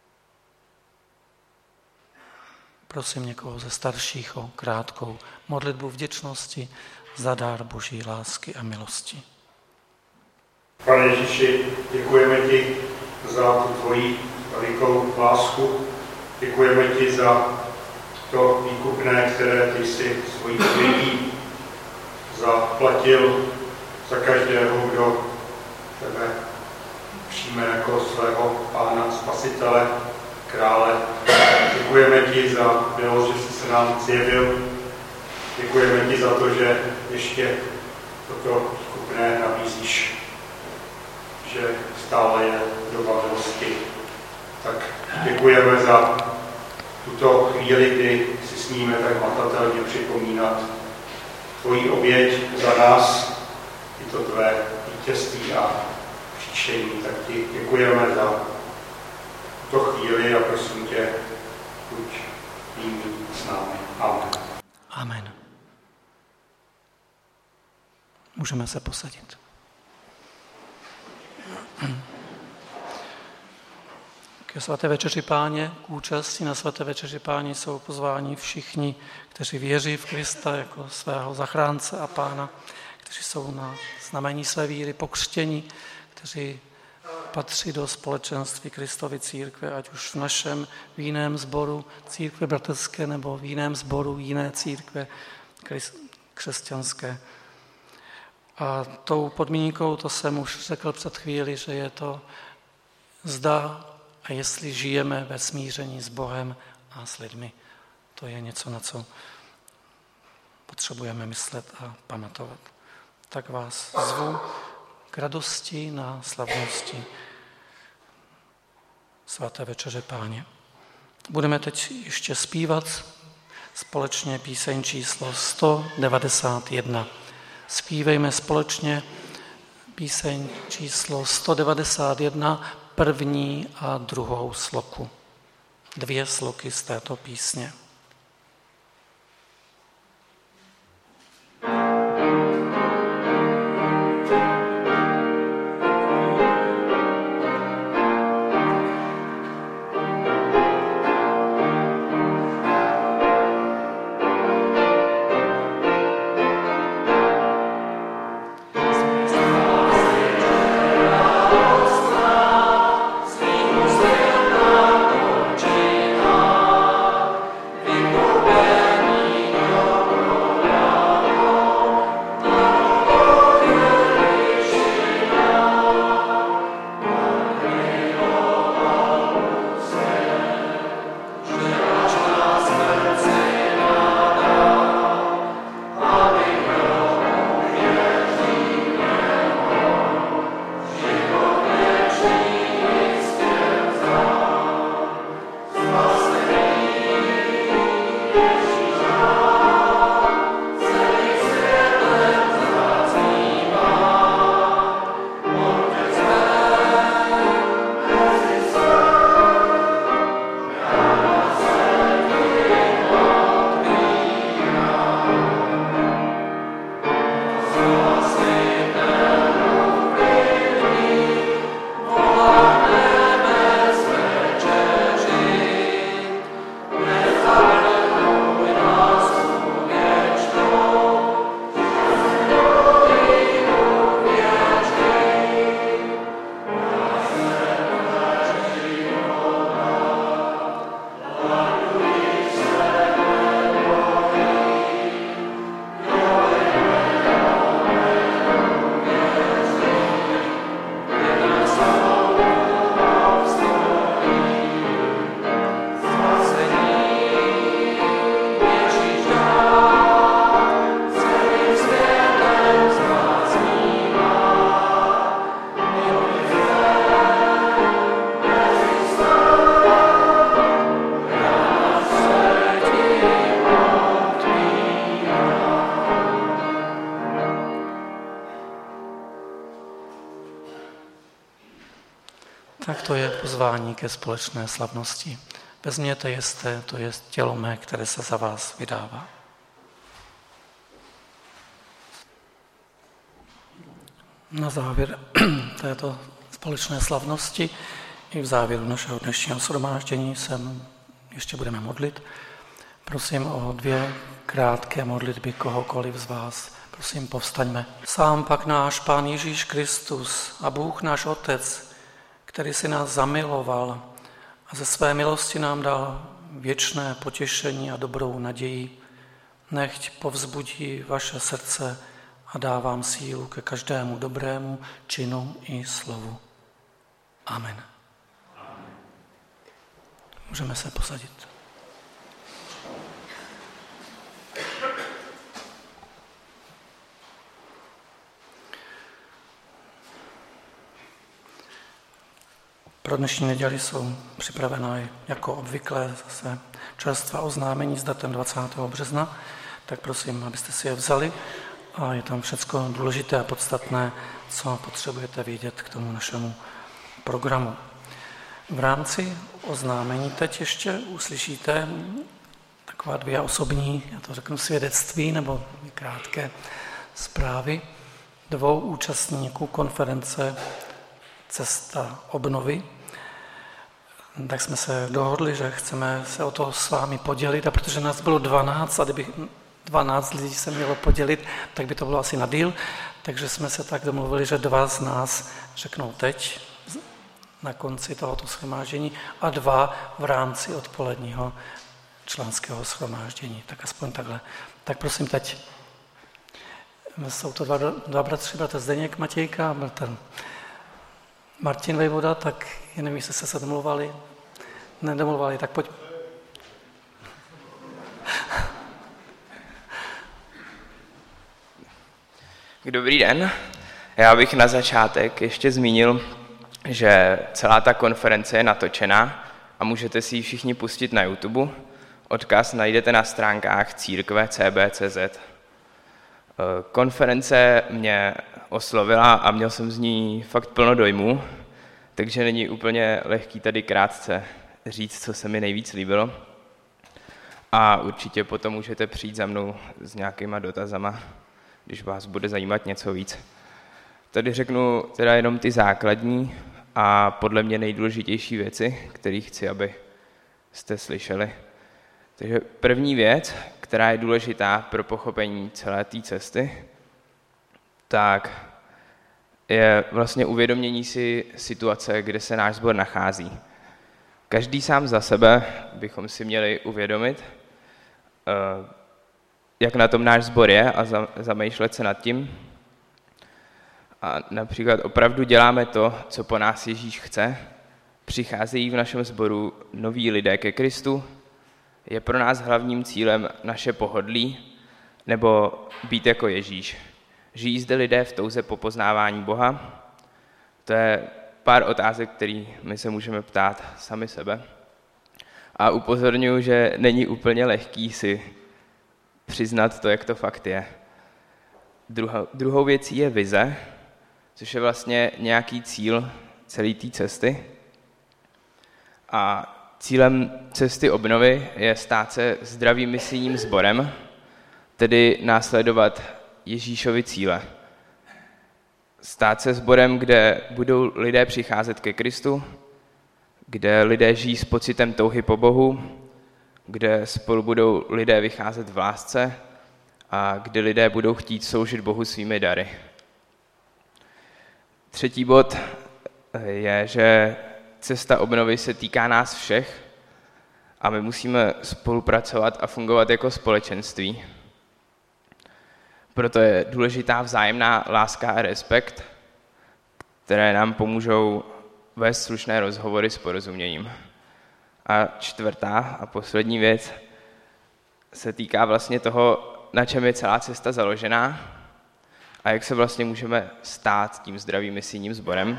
Prosím někoho ze starších o krátkou modlitbu vděčnosti za dar Boží lásky a milosti. Pane Ježíši, děkujeme ti za tu tvoji velikou lásku. Děkujeme ti za to výkupné, které ty jsi svojí obětí zaplatil za každého, kdo tebe přijme jako svého Pána, Spasitele, Krále. Děkujeme ti za milost, že jsi se nám zjevil. Děkujeme ti za to, že ještě toto výkupné nabízíš, že stále je doba milosti. Tak děkujeme za tuto chvíli, kdy si smíme tak matatelně připomínat tvoji oběť za nás, i to tvé vítězství a příšení. Tak ti děkujeme za tuto chvíli a prosím tě, buď jím s námi. Amen. Amen. Můžeme se posadit. Ke svaté večeři Páně, k účasti na svaté večeři Páně jsou pozváni všichni, kteří věří v Krista jako svého zachránce a Pána, kteří jsou na znamení své víry pokřtěni, kteří patří do společenství Kristovy církve, ať už v našem v jiném sboru církve bratrské nebo v jiném sboru jiné církve křesťanské. A tou podmínkou, to jsem už řekl před chvíli, že je to zda a jestli žijeme ve smíření s Bohem a s lidmi. To je něco, na co potřebujeme myslet a pamatovat. Tak vás zvu k radosti na slavnosti svaté večeře Páně. Budeme teď ještě zpívat společně píseň číslo 191. Zpívejme společně píseň číslo 191, první a druhou sloku. 2 sloky z této písně. Tak to je pozvání ke společné slavnosti. Vezměte, jeste, to je tělo mé, které se za vás vydává. Na závěr této společné slavnosti i v závěru našeho dnešního shromáždění se ještě budeme modlit. Prosím o 2 krátké modlitby kohokoliv z vás. Prosím, povstaňme. Sám pak náš Pán Ježíš Kristus a Bůh náš Otec, který si nás zamiloval a ze své milosti nám dal věčné potěšení a dobrou naději, nechť povzbudí vaše srdce a dá vám sílu ke každému dobrému činu i slovu. Amen. Můžeme se posadit. Pro dnešní neděli jsou připravená jako obvykle zase čerstvá oznámení s datem 20. března, tak prosím, abyste si je vzali a je tam všecko důležité a podstatné, co potřebujete vědět k tomu našemu programu. V rámci oznámení teď ještě uslyšíte taková 2 osobní, já to řeknu svědectví nebo krátké zprávy 2 účastníků konference Cesta obnovy. Tak jsme se dohodli, že chceme se o to s vámi podělit, a protože nás bylo 12 a kdyby 12 lidí se mělo podělit, tak by to bylo asi na díl, takže jsme se tak domluvili, že 2 z nás řeknou teď na konci tohoto shromáždění a 2 v rámci odpoledního členského shromáždění. Tak aspoň takhle. Tak prosím teď. Jsou to 2 bratři, bratr Zdeněk Matějka a bratr Martin Vejvoda, tak já nevím, jestli se domluvali. Nedomluvali, tak pojď. Dobrý den. Já bych na začátek ještě zmínil, že celá ta konference je natočená a můžete si ji všichni pustit na YouTube. Odkaz najdete na stránkách církve CB.cz. Konference mě oslovila a měl jsem z ní fakt plno dojmů, takže není úplně lehký tady krátce říct, co se mi nejvíc líbilo. A určitě potom můžete přijít za mnou s nějakýma dotazama, když vás bude zajímat něco víc. Tady řeknu teda jenom ty základní a podle mě nejdůležitější věci, které chci, abyste slyšeli. Takže první věc, která je důležitá pro pochopení celé té cesty, tak je vlastně uvědomění si situace, kde se náš sbor nachází. Každý sám za sebe bychom si měli uvědomit, jak na tom náš sbor je a zamýšlet se nad tím. A například opravdu děláme to, co po nás Ježíš chce. Přicházejí v našem sboru noví lidé ke Kristu. Je pro nás hlavním cílem naše pohodlí nebo být jako Ježíš. Žijí zde lidé v touze po poznávání Boha? To je pár otázek, které my se můžeme ptát sami sebe. A upozorňuji, že není úplně lehký si přiznat to, jak to fakt je. Druhou věcí je vize, což je vlastně nějaký cíl celé té cesty. A cílem cesty obnovy je stát se zdravým misijním sborem, tedy následovat Ježíšovi cíle. Stát se sborem, kde budou lidé přicházet ke Kristu, kde lidé žijí s pocitem touhy po Bohu, kde spolu budou lidé vycházet v lásce a kde lidé budou chtít sloužit Bohu svými dary. Třetí bod je, že cesta obnovy se týká nás všech a my musíme spolupracovat a fungovat jako společenství. Proto je důležitá vzájemná láska a respekt, které nám pomůžou vést slušné rozhovory s porozuměním. A čtvrtá a poslední věc se týká vlastně toho, na čem je celá cesta založená a jak se vlastně můžeme stát tím zdravým misijním sborem.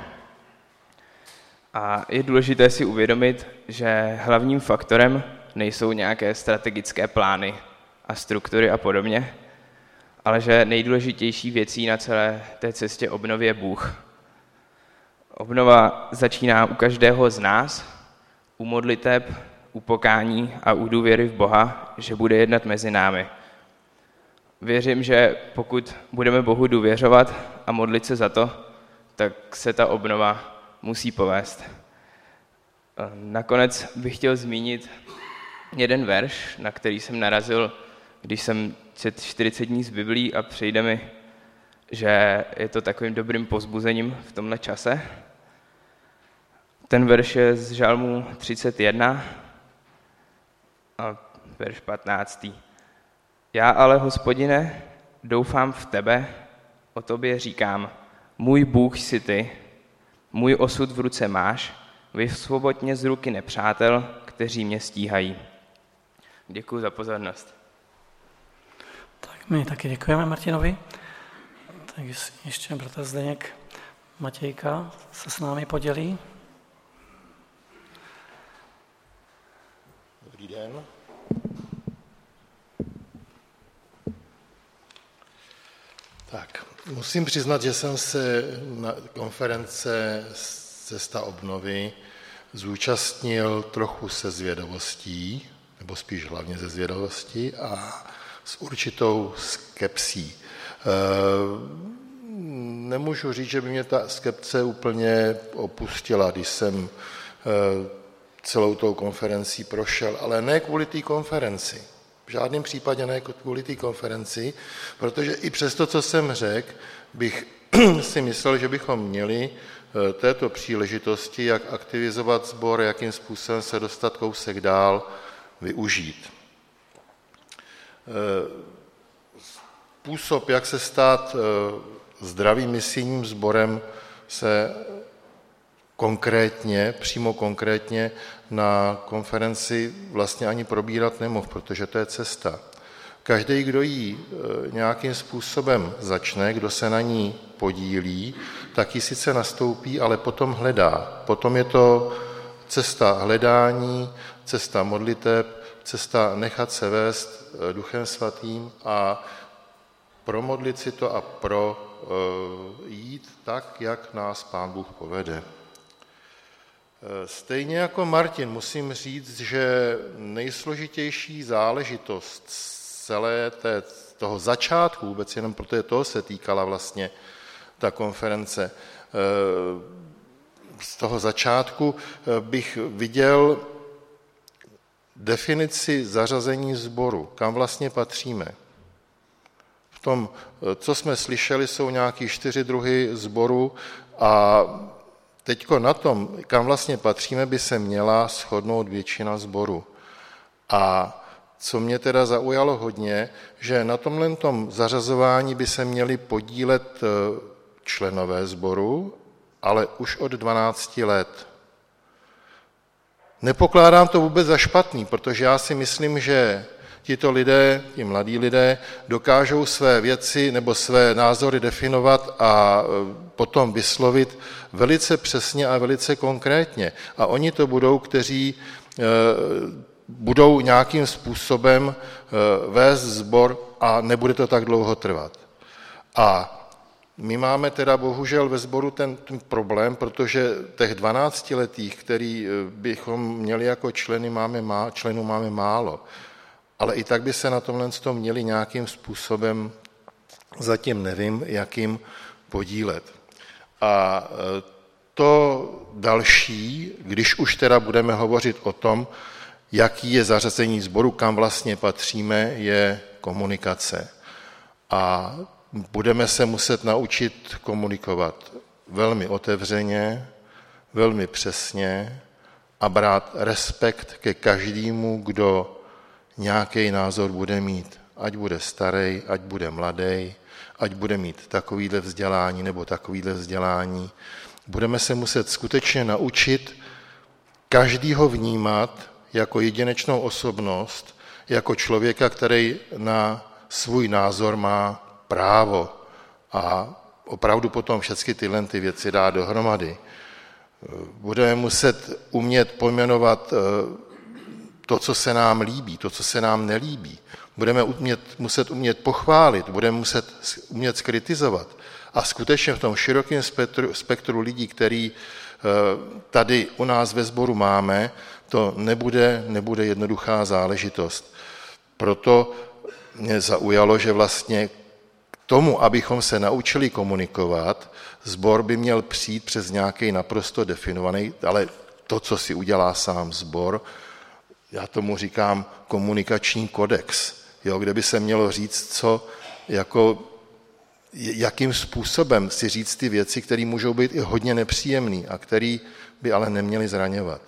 A je důležité si uvědomit, že hlavním faktorem nejsou nějaké strategické plány a struktury a podobně, ale že nejdůležitější věcí na celé té cestě obnovy je Bůh. Obnova začíná u každého z nás, u modliteb, u pokání a u důvěry v Boha, že bude jednat mezi námi. Věřím, že pokud budeme Bohu důvěřovat a modlit se za to, tak se ta obnova musí povést. Nakonec bych chtěl zmínit jeden verš, na který jsem narazil, když jsem četl 40 dní z Biblí a přijde mi, že je to takovým dobrým povzbuzením v tomhle čase. Ten verš je z Žalmu 31 a verš 15. Já ale, Hospodine, doufám v tebe, o tobě říkám, můj Bůh jsi ty, můj osud v ruce máš, vysvoboď mě z ruky nepřátel, kteří mě stíhají. Děkuji za pozornost. Tak my taky děkujeme Martinovi. Tak ještě bratr Zdeněk Matějka se s námi podělí. Dobrý den. Tak, musím přiznat, že jsem se na konference Cesta obnovy zúčastnil trochu se zvědavostí, nebo spíš hlavně ze zvědavosti a s určitou skepsí. Nemůžu říct, že by mě ta skepce úplně opustila, když jsem celou tou konferencí prošel, ale ne kvůli té konferenci. V žádném případě ne kvůli té konferenci, protože i přesto, co jsem řekl, bych si myslel, že bychom měli této příležitosti, jak aktivizovat sbor, jakým způsobem se dostat kousek dál, využít. Způsob, jak se stát zdravým misijním sborem, se přímo konkrétně na konferenci vlastně ani probírat nemohl, protože to je cesta. Každý, kdo ji nějakým způsobem začne, kdo se na ní podílí, tak ji sice nastoupí, ale potom hledá. Potom je to cesta hledání, cesta modliteb, cesta nechat se vést Duchem Svatým a promodlit si to a jít tak, jak nás Pán Bůh povede. Stejně jako Martin musím říct, že nejsložitější záležitost toho začátku, vůbec jenom protože toho se týkala vlastně ta konference, z toho začátku bych viděl definici zařazení sboru, kam vlastně patříme. V tom, co jsme slyšeli, jsou nějaký 4 druhy sboru a teďko na tom, kam vlastně patříme, by se měla shodnout většina sboru. A co mě teda zaujalo hodně, že na tomhletom zařazování by se měli podílet členové sboru, ale už od 12 let. Nepokládám to vůbec za špatný, protože já si myslím, že tito lidé, ti mladí lidé, dokážou své věci nebo své názory definovat a potom vyslovit velice přesně a velice konkrétně. A oni to budou, kteří budou nějakým způsobem vést sbor a nebude to tak dlouho trvat. A my máme teda bohužel ve sboru ten problém, protože těch 12letých, který bychom měli jako členů máme málo. Ale i tak by se na tomhle měli nějakým způsobem, zatím nevím, jakým podílet. A to další, když už teda budeme hovořit o tom, jaký je zařazení sboru, kam vlastně patříme, je komunikace. A budeme se muset naučit komunikovat velmi otevřeně, velmi přesně a brát respekt ke každému, kdo nějaký názor bude mít, ať bude starý, ať bude mladý, ať bude mít takovýhle vzdělání nebo takovýhle vzdělání. Budeme se muset skutečně naučit každýho vnímat jako jedinečnou osobnost, jako člověka, který na svůj názor má právo a opravdu potom všechny tyhle věci dá dohromady. Budeme muset umět pojmenovat to, co se nám líbí, to, co se nám nelíbí. budeme muset umět pochválit, budeme muset umět skritizovat. A skutečně v tom širokém spektru lidí, který tady u nás ve sboru máme, to nebude jednoduchá záležitost. Proto mě zaujalo, že vlastně k tomu, abychom se naučili komunikovat, sbor by měl přijít přes nějaký naprosto definovaný, ale to, co si udělá sám sbor, já tomu říkám komunikační kodex, jo, kde by se mělo říct, jakým způsobem si říct ty věci, které můžou být i hodně nepříjemné a které by ale neměly zraňovat.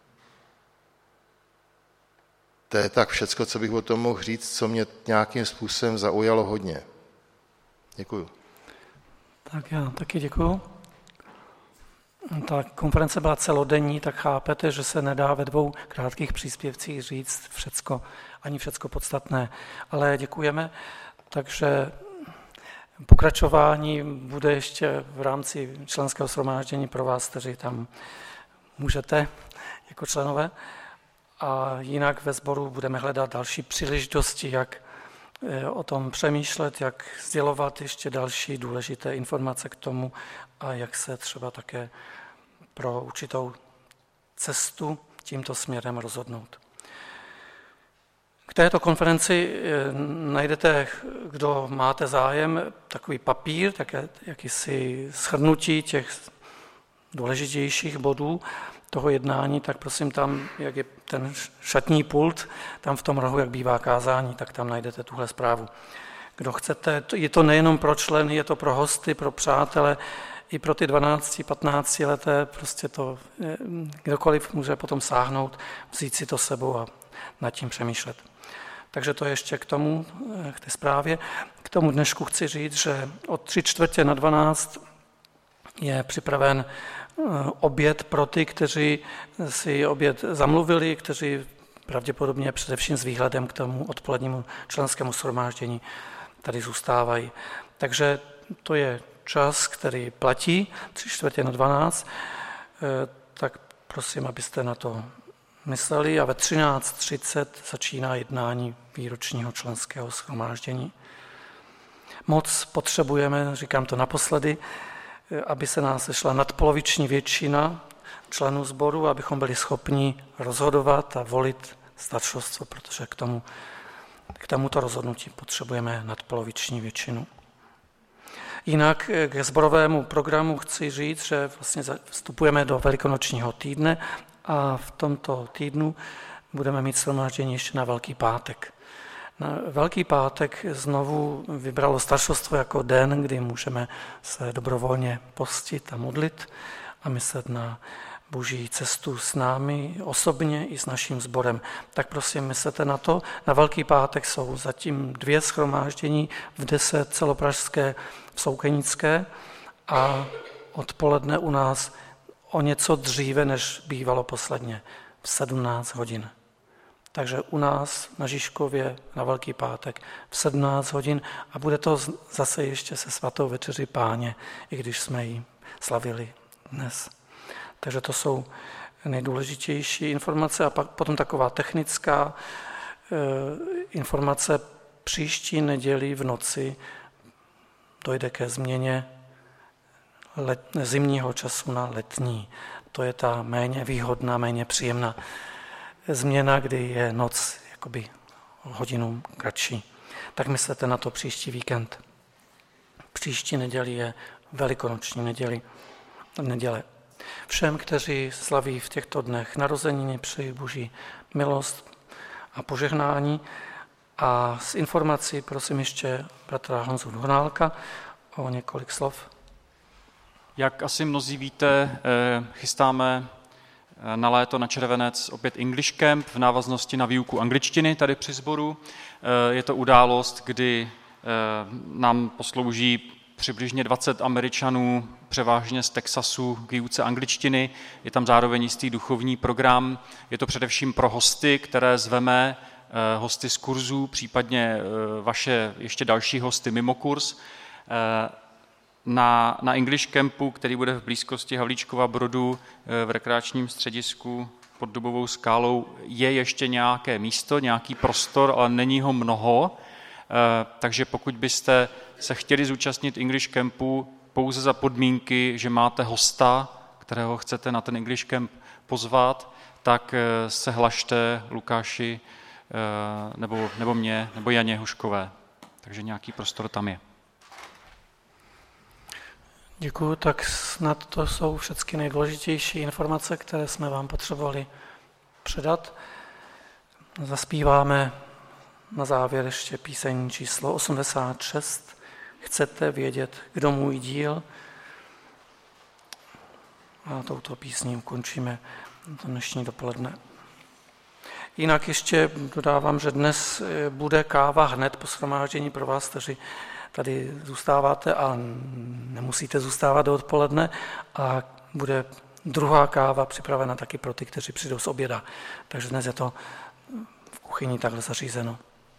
To je tak všecko, co bych o tom mohl říct, co mě nějakým způsobem zaujalo hodně. Děkuju. Tak já taky děkuju. Ta konference byla celodenní, tak chápete, že se nedá ve 2 krátkých příspěvcích říct ani všecko podstatné. Ale děkujeme, takže pokračování bude ještě v rámci členského shromáždění pro vás, kteří tam můžete jako členové. A jinak ve sboru budeme hledat další příležitosti, jak o tom přemýšlet, jak sdělovat ještě další důležité informace k tomu a jak se třeba také pro určitou cestu tímto směrem rozhodnout. K této konferenci najdete, kdo máte zájem, takový papír, jakýsi shrnutí těch důležitějších bodů toho jednání, tak prosím tam, jak je ten šatní pult, tam v tom rohu, jak bývá kázání, tak tam najdete tuhle zprávu. Kdo chcete, je to nejenom pro členy, je to pro hosty, pro přátele, i pro ty 12-15 leté, prostě to kdokoliv může potom sáhnout, vzít si to sebou a nad tím přemýšlet. Takže to ještě k tomu, k té zprávě. K tomu dnešku chci říct, že od 3:45 je připraven oběd pro ty, kteří si oběd zamluvili, kteří pravděpodobně především s výhledem k tomu odpolednímu členskému shromáždění tady zůstávají. Takže to je čas, který platí, 3:45, tak prosím, abyste na to mysleli a ve 13:30 začíná jednání výročního členského shromáždění. Moc potřebujeme, říkám to naposledy, aby se nás sešla nadpoloviční většina členů sboru, abychom byli schopni rozhodovat a volit staršovstvo, protože k tomuto rozhodnutí potřebujeme nadpoloviční většinu. Jinak k sborovému programu chci říct, že vlastně vstupujeme do velikonočního týdne a v tomto týdnu budeme mít shromáždění ještě na Velký pátek. Na Velký pátek znovu vybralo staršovstvo jako den, kdy můžeme se dobrovolně postit a modlit a myslet na Boží cestu s námi osobně i s naším sborem. Tak prosím, myslete na to. Na Velký pátek jsou zatím 2 shromáždění, v 10 celopražské v Soukenické a odpoledne u nás o něco dříve, než bývalo posledně, v 17 hodin. Takže u nás na Žižkově na Velký pátek v 17 hodin a bude to zase ještě se svatou večeři Páně, i když jsme ji slavili dnes. Takže to jsou nejdůležitější informace a pak potom taková technická informace. Příští neděli v noci dojde ke změně zimního času na letní. To je ta méně výhodná, méně příjemná změna, kdy je noc jakoby hodinu kratší. Tak myslete na to příští víkend. Příští neděli je velikonoční neděle. Všem, kteří slaví v těchto dnech narozeniny, přeji Boží milost a požehnání. A s informací prosím ještě bratra Honzu Dohnálka o několik slov. Jak asi mnozí víte, chystáme na léto, na červenec opět English Camp v návaznosti na výuku angličtiny tady při sboru. Je to událost, kdy nám poslouží přibližně 20 Američanů, převážně z Texasu, k výuce angličtiny. Je tam zároveň jistý duchovní program. Je to především pro hosty, které zveme, hosty z kurzů, případně vaše ještě další hosty mimo kurz. Na English Campu, který bude v blízkosti Havlíčkova Brodu v rekreačním středisku pod Dubovou skálou je ještě nějaké místo, nějaký prostor, ale není ho mnoho. Takže pokud byste se chtěli zúčastnit English Campu pouze za podmínky, že máte hosta, kterého chcete na ten English Camp pozvat, tak se hlašte Lukáši nebo mě, nebo Janě Huškové. Takže nějaký prostor tam je. Děkuju, tak snad to jsou všechny nejdůležitější informace, které jsme vám potřebovali předat. Zaspíváme na závěr ještě píseň číslo 86. Chcete vědět, kdo můj díl? A touto písní ukončíme to dnešní dopoledne. Jinak ještě dodávám, že dnes bude káva hned po shromáždění pro vás, kteří tady zůstáváte a nemusíte zůstávat do odpoledne, a bude druhá káva připravena taky pro ty, kteří přijdou z oběda. Takže dnes je to v kuchyni takhle zařízeno.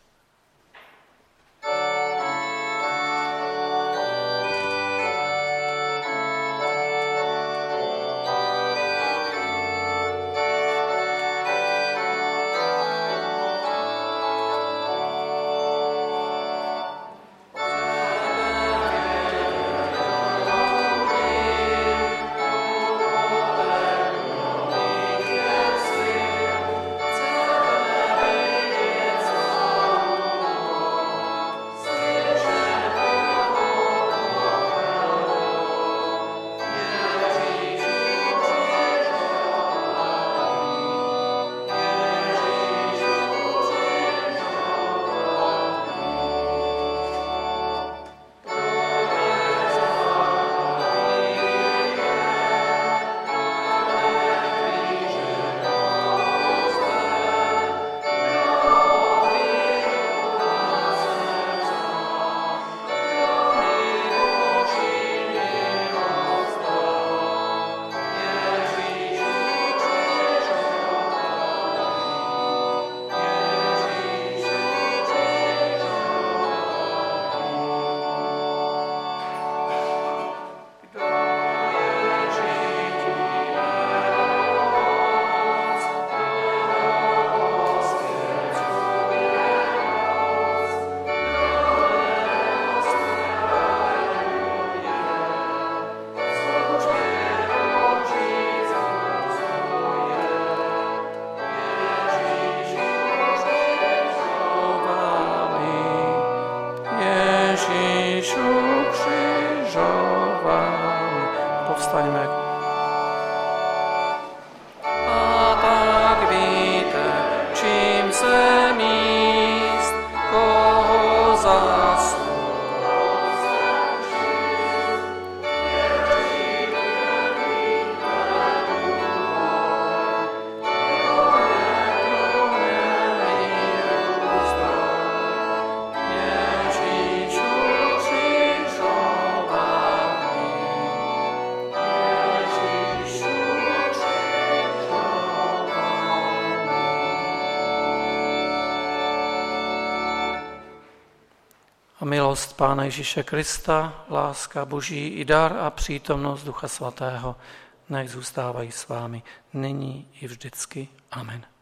A milost Pána Ježíše Krista, láska Boží i dar a přítomnost Ducha Svatého nech zůstávají s vámi nyní i vždycky. Amen.